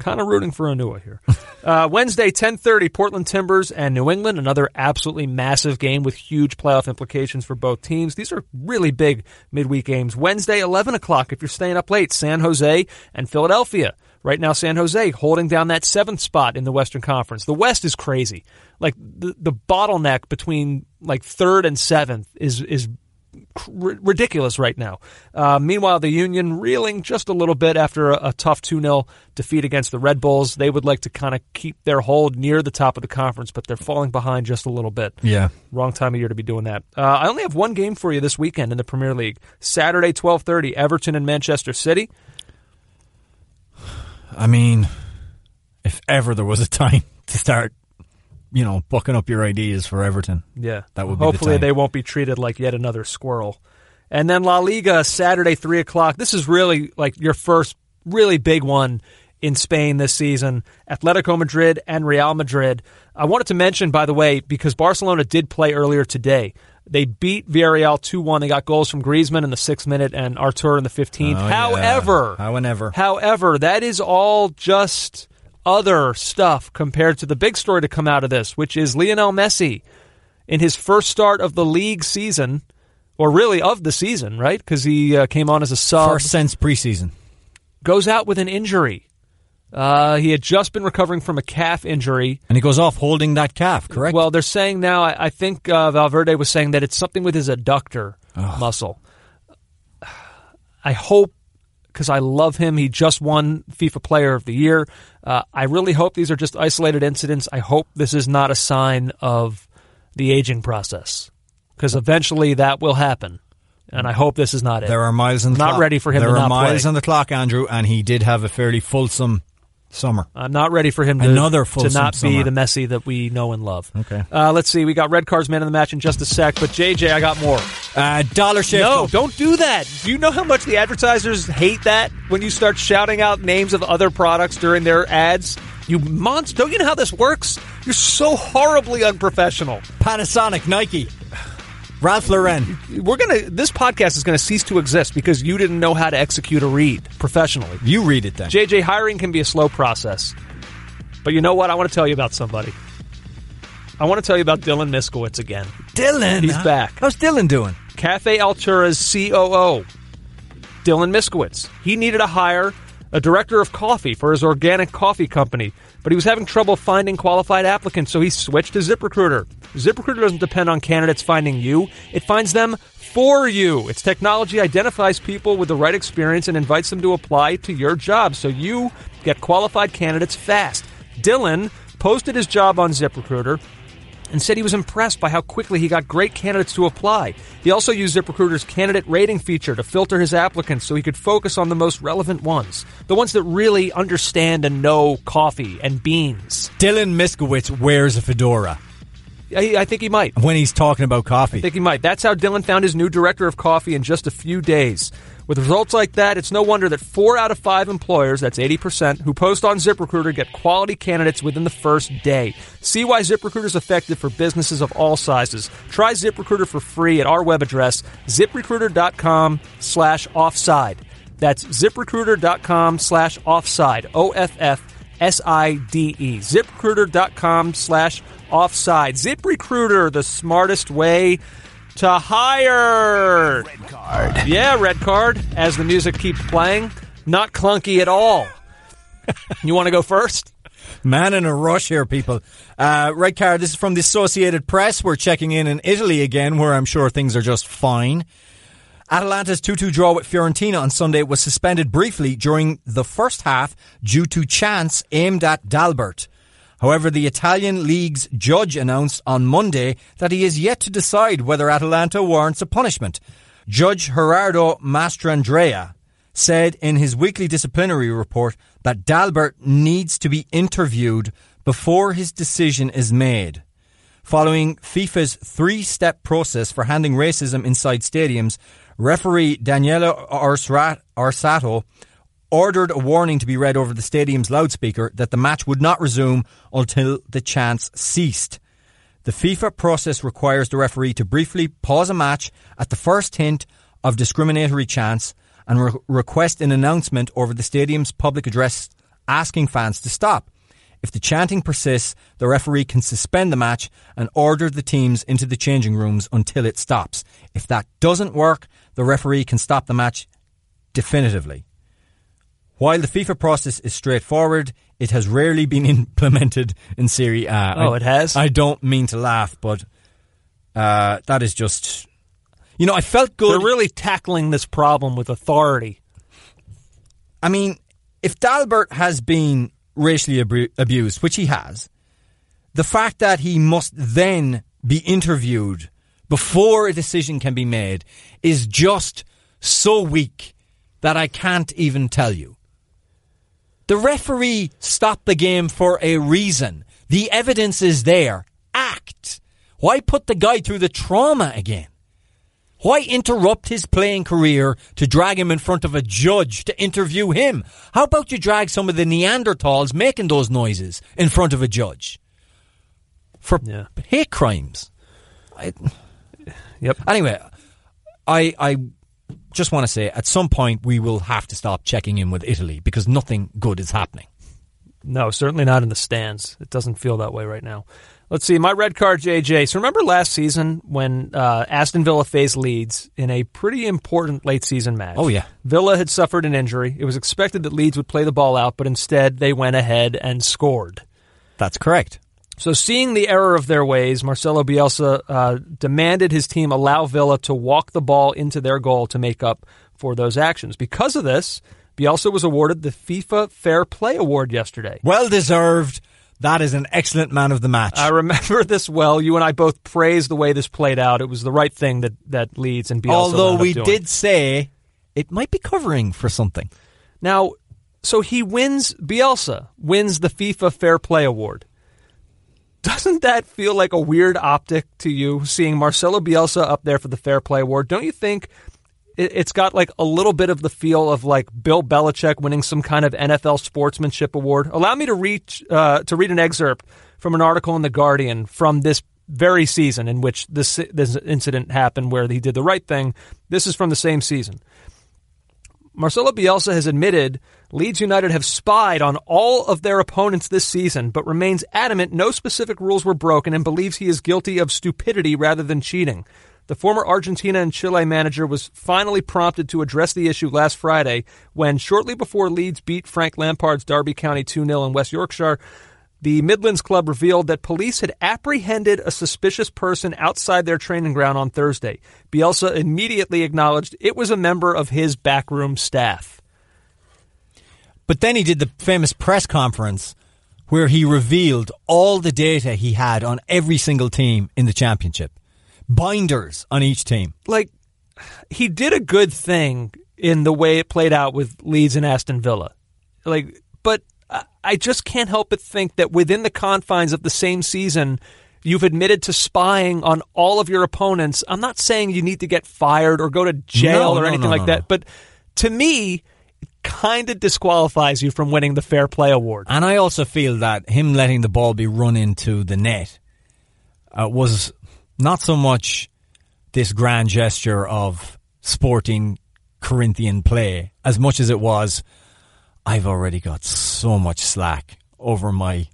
Kind of rooting for Anua here. Wednesday, 10:30, Portland Timbers and New England, another absolutely massive game with huge playoff implications for both teams. These are really big midweek games. Wednesday, 11 o'clock, if you're staying up late, San Jose and Philadelphia. Right now, San Jose holding down that 7th spot in the Western Conference. The West is crazy. Like, the bottleneck between, like, 3rd and 7th is ridiculous right now. Meanwhile, the Union reeling just a little bit after a tough 2-0 defeat against the Red Bulls. They would like to kind of keep their hold near the top of the conference, but they're falling behind just a little bit. Yeah. Wrong time of year to be doing that. I only have one game for you this weekend in the Premier League. Saturday, 12:30, Everton and Manchester City. I mean, if ever there was a time to start bucking up your ideas for Everton. Yeah. That would be Hopefully the time. they won't be treated like yet another squirrel. And then La Liga, Saturday, 3 o'clock. This is really like your first really big one in Spain this season. Atletico Madrid and Real Madrid. I wanted to mention, by the way, because Barcelona did play earlier today. They beat Villarreal 2-1. They got goals from Griezmann in the 6th minute and Artur in the 15th. However, that is all just other stuff compared to the big story to come out of this, which is Lionel Messi in his first start of the league season, or really of the season, right? Because he came on as a sub. First since preseason. Goes out with an injury. He had just been recovering from a calf injury. And he goes off holding that calf, correct? Well, they're saying now, I think Valverde was saying that it's something with his adductor muscle. I hope, because I love him, he just won FIFA Player of the Year. I really hope these are just isolated incidents. I hope this is not a sign of the aging process, because eventually that will happen. And I hope this is not it. There are miles on the clock. Not ready for him to not play. There are miles on the clock, Andrew, and he did have a fairly fulsome summer. I'm not ready for him to not be the Messi that we know and love. Okay. Let's see. We got Red Card's Man of the Match in just a sec, but JJ, I got more. Dollar Shave No, Club. don't do that. Do you know how much the advertisers hate that when you start shouting out names of other products during their ads? You monster. Don't you know how this works? You're so horribly unprofessional. Panasonic, Nike, Ralph Lauren. This podcast is gonna cease to exist because you didn't know how to execute a read professionally. You read it then. JJ, hiring can be a slow process. But you know what? I want to tell you about somebody. I want to tell you about Dylan Miskowitz again. Dylan? He's back. How's Dylan doing? Cafe Altura's COO, Dylan Miskowitz. He needed to hire a director of coffee for his organic coffee company, but he was having trouble finding qualified applicants, so he switched to ZipRecruiter. ZipRecruiter doesn't depend on candidates finding you. It finds them for you. Its technology identifies people with the right experience and invites them to apply to your job, so you get qualified candidates fast. Dylan posted his job on ZipRecruiter and said he was impressed by how quickly he got great candidates to apply. He also used ZipRecruiter's candidate rating feature to filter his applicants so he could focus on the most relevant ones, the ones that really understand and know coffee and beans. Dylan Miskowitz wears a fedora. I think he might. When he's talking about coffee. I think he might. That's how Dylan found his new director of coffee in just a few days. With results like that, it's no wonder that 4 out of 5 employers, that's 80%, who post on ZipRecruiter get quality candidates within the first day. See why ZipRecruiter is effective for businesses of all sizes. Try ZipRecruiter for free at our web address, ZipRecruiter.com/offside. That's ZipRecruiter.com/offside. OFFSIDE. ZipRecruiter.com/offside. ZipRecruiter, the smartest way to hire. Red Card. Yeah, Red Card, as the music keeps playing. Not clunky at all. You want to go first? Man in a rush here, people. Red Card, this is from the Associated Press. We're checking in Italy again, where I'm sure things are just fine. Atalanta's 2-2 draw with Fiorentina on Sunday was suspended briefly during the first half due to chants aimed at Dalbert. However, the Italian league's judge announced on Monday that he is yet to decide whether Atalanta warrants a punishment. Judge Gerardo Mastrandrea said in his weekly disciplinary report that Dalbert needs to be interviewed before his decision is made. Following FIFA's 3-step process for handling racism inside stadiums, referee Daniele Orsato ordered a warning to be read over the stadium's loudspeaker that the match would not resume until the chants ceased. The FIFA process requires the referee to briefly pause a match at the first hint of discriminatory chants and request an announcement over the stadium's public address asking fans to stop. If the chanting persists, the referee can suspend the match and order the teams into the changing rooms until it stops. If that doesn't work, the referee can stop the match definitively. While the FIFA process is straightforward, it has rarely been implemented in Serie A. Oh, it has? I don't mean to laugh, but that is just... You know, I felt good. They're really tackling this problem with authority. I mean, if Dalbert has been racially abused, which he has, the fact that he must then be interviewed before a decision can be made is just so weak that I can't even tell you. The referee stopped the game for a reason. The evidence is there. Act. Why put the guy through the trauma again? Why interrupt his playing career to drag him in front of a judge to interview him? How about you drag some of the Neanderthals making those noises in front of a judge? For hate crimes. Yep. Anyway, I just want to say, at some point we will have to stop checking in with Italy because nothing good is happening. No, certainly not in the stands. It doesn't feel that way right now. Let's see, my red card, JJ. So remember last season when Aston Villa faced Leeds in a pretty important late season match? Oh, yeah. Villa had suffered an injury. It was expected that Leeds would play the ball out, but instead they went ahead and scored. That's correct. So seeing the error of their ways, Marcelo Bielsa demanded his team allow Villa to walk the ball into their goal to make up for those actions. Because of this, Bielsa was awarded the FIFA Fair Play Award yesterday. Well deserved. That is an excellent man of the match. I remember this well. You and I both praised the way this played out. It was the right thing that Leeds and Bielsa Although we doing. did say it might be covering for something. Now, so Bielsa wins the FIFA Fair Play Award. Doesn't that feel like a weird optic to you, seeing Marcelo Bielsa up there for the Fair Play Award? Don't you think it's got like a little bit of the feel of like Bill Belichick winning some kind of NFL sportsmanship award? Allow me to read an excerpt from an article in The Guardian from this very season in which this incident happened where he did the right thing. This is from the same season. Marcelo Bielsa has admitted Leeds United have spied on all of their opponents this season, but remains adamant no specific rules were broken and believes he is guilty of stupidity rather than cheating. The former Argentina and Chile manager was finally prompted to address the issue last Friday when, shortly before Leeds beat Frank Lampard's Derby County 2-0 in West Yorkshire, the Midlands club revealed that police had apprehended a suspicious person outside their training ground on Thursday. Bielsa immediately acknowledged it was a member of his backroom staff. But then he did the famous press conference where he revealed all the data he had on every single team in the championship. Binders on each team. Like, he did a good thing in the way it played out with Leeds and Aston Villa. Like, but I just can't help but think that within the confines of the same season, you've admitted to spying on all of your opponents. I'm not saying you need to get fired or go to jail or anything like that, but to me, it kind of disqualifies you from winning the Fair Play Award. And I also feel that him letting the ball be run into the net was not so much this grand gesture of sporting Corinthian play as much as it was, I've already got so much slack over my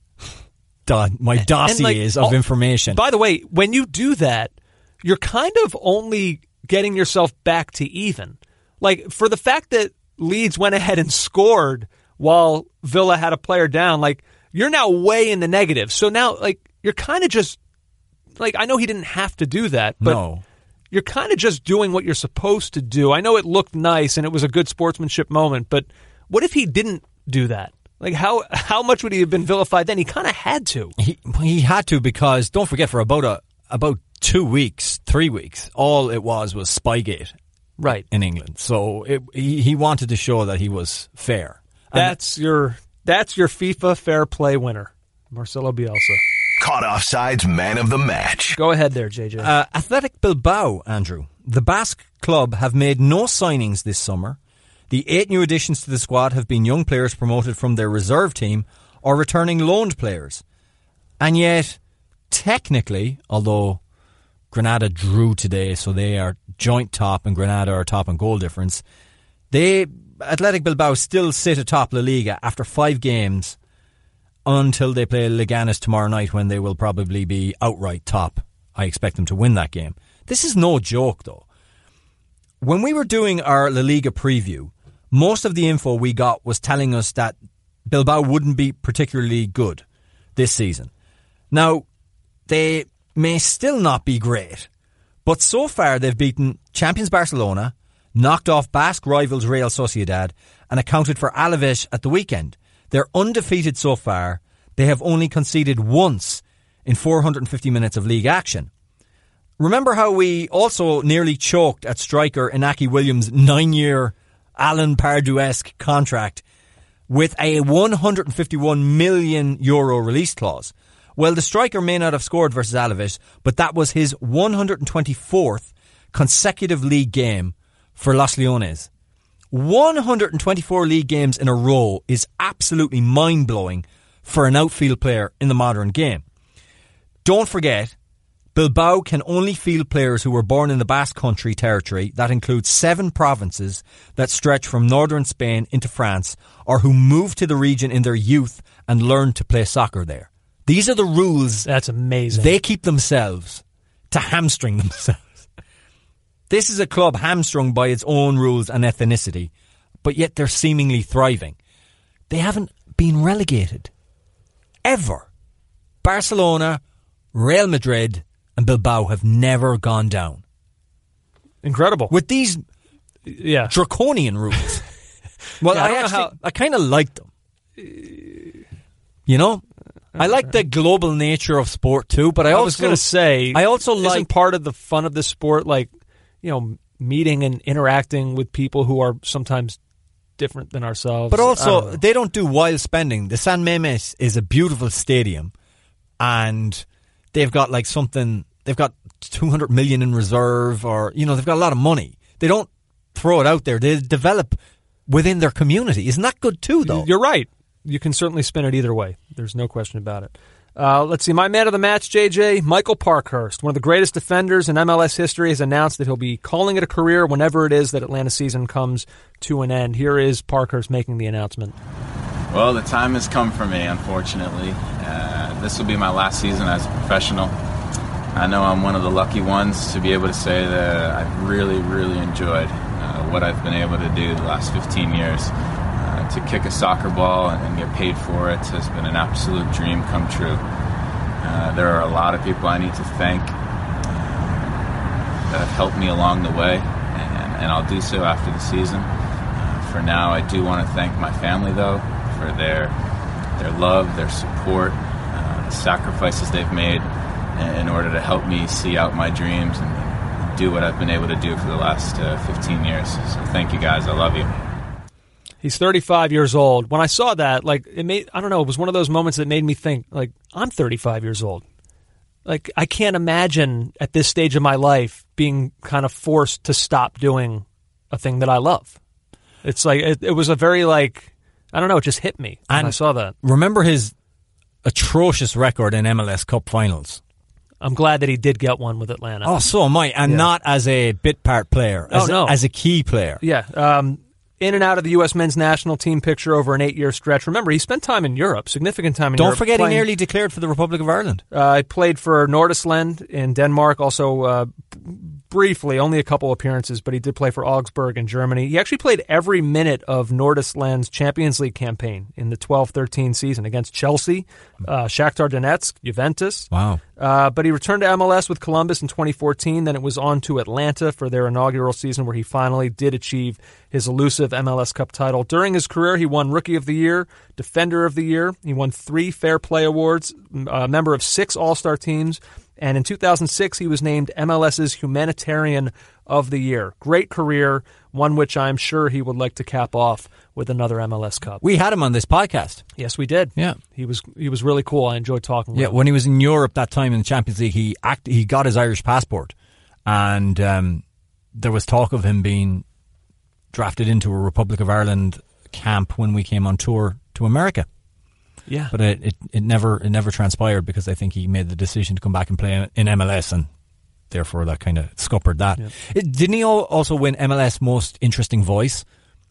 dossiers of information. By the way, when you do that, you're kind of only getting yourself back to even. Like, for the fact that Leeds went ahead and scored while Villa had a player down, like, you're now way in the negative. So now, like, you're kind of just, like, I know he didn't have to do that, but you're kind of just doing what you're supposed to do. I know it looked nice and it was a good sportsmanship moment, but what if he didn't do that? Like, how much would he have been vilified then? He kind of had to. He had to, because don't forget, for about 2 weeks, 3 weeks, all it was Spygate, right, in England. So he wanted to show that he was fair. That's your FIFA Fair Play winner, Marcelo Bielsa. Caught Offside's man of the match. Go ahead there, JJ. Athletic Bilbao, Andrew. The Basque club have made no signings this summer. The 8 new additions to the squad have been young players promoted from their reserve team or returning loaned players. And yet, technically, although Granada drew today, so they are joint top and Granada are top in goal difference, Athletic Bilbao still sit atop La Liga after 5 games until they play Leganés tomorrow night, when they will probably be outright top. I expect them to win that game. This is no joke, though. When we were doing our La Liga preview, most of the info we got was telling us that Bilbao wouldn't be particularly good this season. Now, they may still not be great, but so far they've beaten champions Barcelona, knocked off Basque rivals Real Sociedad, and accounted for Alaves at the weekend. They're undefeated so far. They have only conceded once in 450 minutes of league action. Remember how we also nearly choked at striker Inaki Williams' 9-year Alan Pardew-esque contract with a €151 million release clause? Well, the striker may not have scored versus Alaves, but that was his 124th consecutive league game for Los Leones. 124 league games in a row is absolutely mind-blowing for an outfield player in the modern game. Don't forget, Bilbao can only field players who were born in the Basque Country territory. That includes 7 provinces that stretch from northern Spain into France, or who moved to the region in their youth and learned to play soccer there. These are the rules. That's amazing. They keep themselves to hamstring themselves. This is a club hamstrung by its own rules and ethnicity, but yet they're seemingly thriving. They haven't been relegated. Ever. Barcelona, Real Madrid and Bilbao have never gone down. Incredible. With these draconian rules. Well, I kind of like them. You know? I like the global nature of sport too, but I was going to say, I also isn't part of the fun of this sport, like, you know, meeting and interacting with people who are sometimes different than ourselves. But also, they don't do wild spending. The San Mamés is a beautiful stadium, and they've got they've got 200 million in reserve, or, you know, they've got a lot of money. They don't throw it out there. They develop within their community. Isn't that good too, though? You're right. You can certainly spin it either way. There's no question about it. Let's see. My man of the match, JJ, Michael Parkhurst, one of the greatest defenders in MLS history, has announced that he'll be calling it a career whenever it is that Atlanta season comes to an end. Here is Parkhurst making the announcement. Well, the time has come for me, unfortunately. This will be my last season as a professional. I know I'm one of the lucky ones to be able to say that I've really, really enjoyed what I've been able to do the last 15 years. To kick a soccer ball and get paid for it has been an absolute dream come true. There are a lot of people I need to thank that have helped me along the way, and I'll do so after the season. For now, I do want to thank my family, though, for their love, their support, the sacrifices they've made in order to help me see out my dreams and do what I've been able to do for the last 15 years. So thank you guys. I love you. He's 35 years old. When I saw that, it was one of those moments that made me think, I'm 35 years old. I can't imagine at this stage of my life being kind of forced to stop doing a thing that I love. It's it was a very, it just hit me when I saw that. Remember his atrocious record in MLS Cup finals. I'm glad that he did get one with Atlanta. Oh, so am I. And not as a bit part player, as a key player. Yeah. In and out of the U.S. men's national team picture over an 8-year stretch. Remember, he spent time in Europe, significant time in Europe. Don't forget he nearly declared for the Republic of Ireland. He played for Nordisland in Denmark, also briefly, only a couple appearances, but he did play for Augsburg in Germany. He actually played every minute of Nordisland's Champions League campaign in the 12-13 season against Chelsea, Shakhtar Donetsk, Juventus. Wow. But he returned to MLS with Columbus in 2014. Then it was on to Atlanta for their inaugural season, where he finally did achieve his elusive MLS Cup title. During his career, he won Rookie of the Year, Defender of the Year. He won 3 Fair Play Awards, a member of 6 All-Star teams. And in 2006, he was named MLS's Humanitarian of the Year. Great career, one which I'm sure he would like to cap off with another MLS Cup. We had him on this podcast. Yes, we did. Yeah, he was really cool. I enjoyed talking with him. Yeah, when he was in Europe that time in the Champions League, he got his Irish passport, and there was talk of him being drafted into a Republic of Ireland camp when we came on tour to America. Yeah, but it never transpired, because I think he made the decision to come back and play in MLS, and therefore that kind of scuppered that. Yeah. Didn't he also win MLS Most Interesting Voice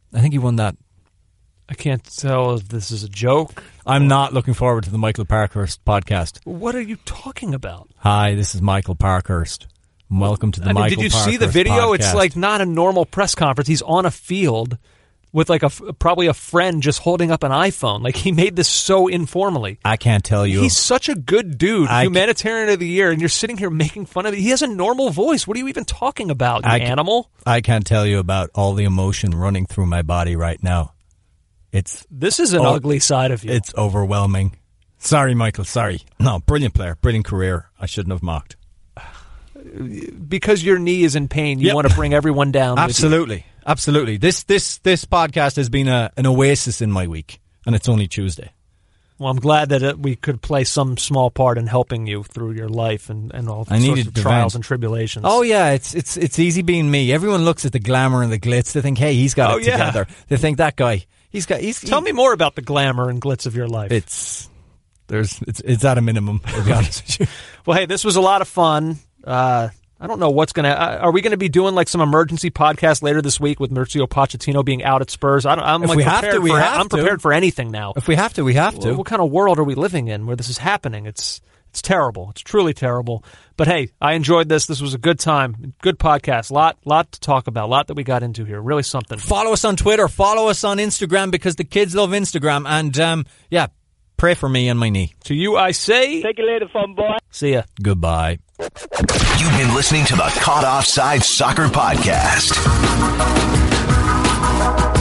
I think he won that. I can't tell if this is a joke. I'm not looking forward to the Michael Parkhurst podcast. What are you talking about? Hi, this is Michael Parkhurst. Welcome to the Michael Did you Parkhurst see the video? podcast. It's like not a normal press conference. He's on a field with like probably a friend just holding up an iPhone. Like he made this so informally. I can't tell you. He's such a good dude, humanitarian of the year, and you're sitting here making fun of it. He has a normal voice. What are you even talking about, you animal? I can't tell you about all the emotion running through my body right now. This is an ugly side of you. It's overwhelming. Sorry, Michael. Sorry. No, brilliant player, brilliant career. I shouldn't have mocked. Because your knee is in pain, you want to bring everyone down. Absolutely. Absolutely. This podcast has been an oasis in my week, and it's only Tuesday. Well, I'm glad that we could play some small part in helping you through your life and all sorts of trials and tribulations. Oh, yeah, it's easy being me. Everyone looks at the glamour and the glitz. They think, hey, he's got it together. They think that guy, Tell me more about the glamour and glitz of your life. It's at a minimum, to be honest with you. Well, hey, this was a lot of fun. I don't know what's going to... Are we going to be doing like some emergency podcast later this week with Mauricio Pochettino being out at Spurs? I'm prepared for anything now. If we have to, we have to. What kind of world are we living in where this is happening? It's terrible. It's truly terrible. But hey, I enjoyed this. This was a good time. Good podcast. Lot to talk about. A lot that we got into here. Really something. Follow us on Twitter. Follow us on Instagram because the kids love Instagram. And pray for me and my knee. To you I say... Take it later, fun boy. See ya. Goodbye. You've been listening to the Caught Offside Soccer Podcast.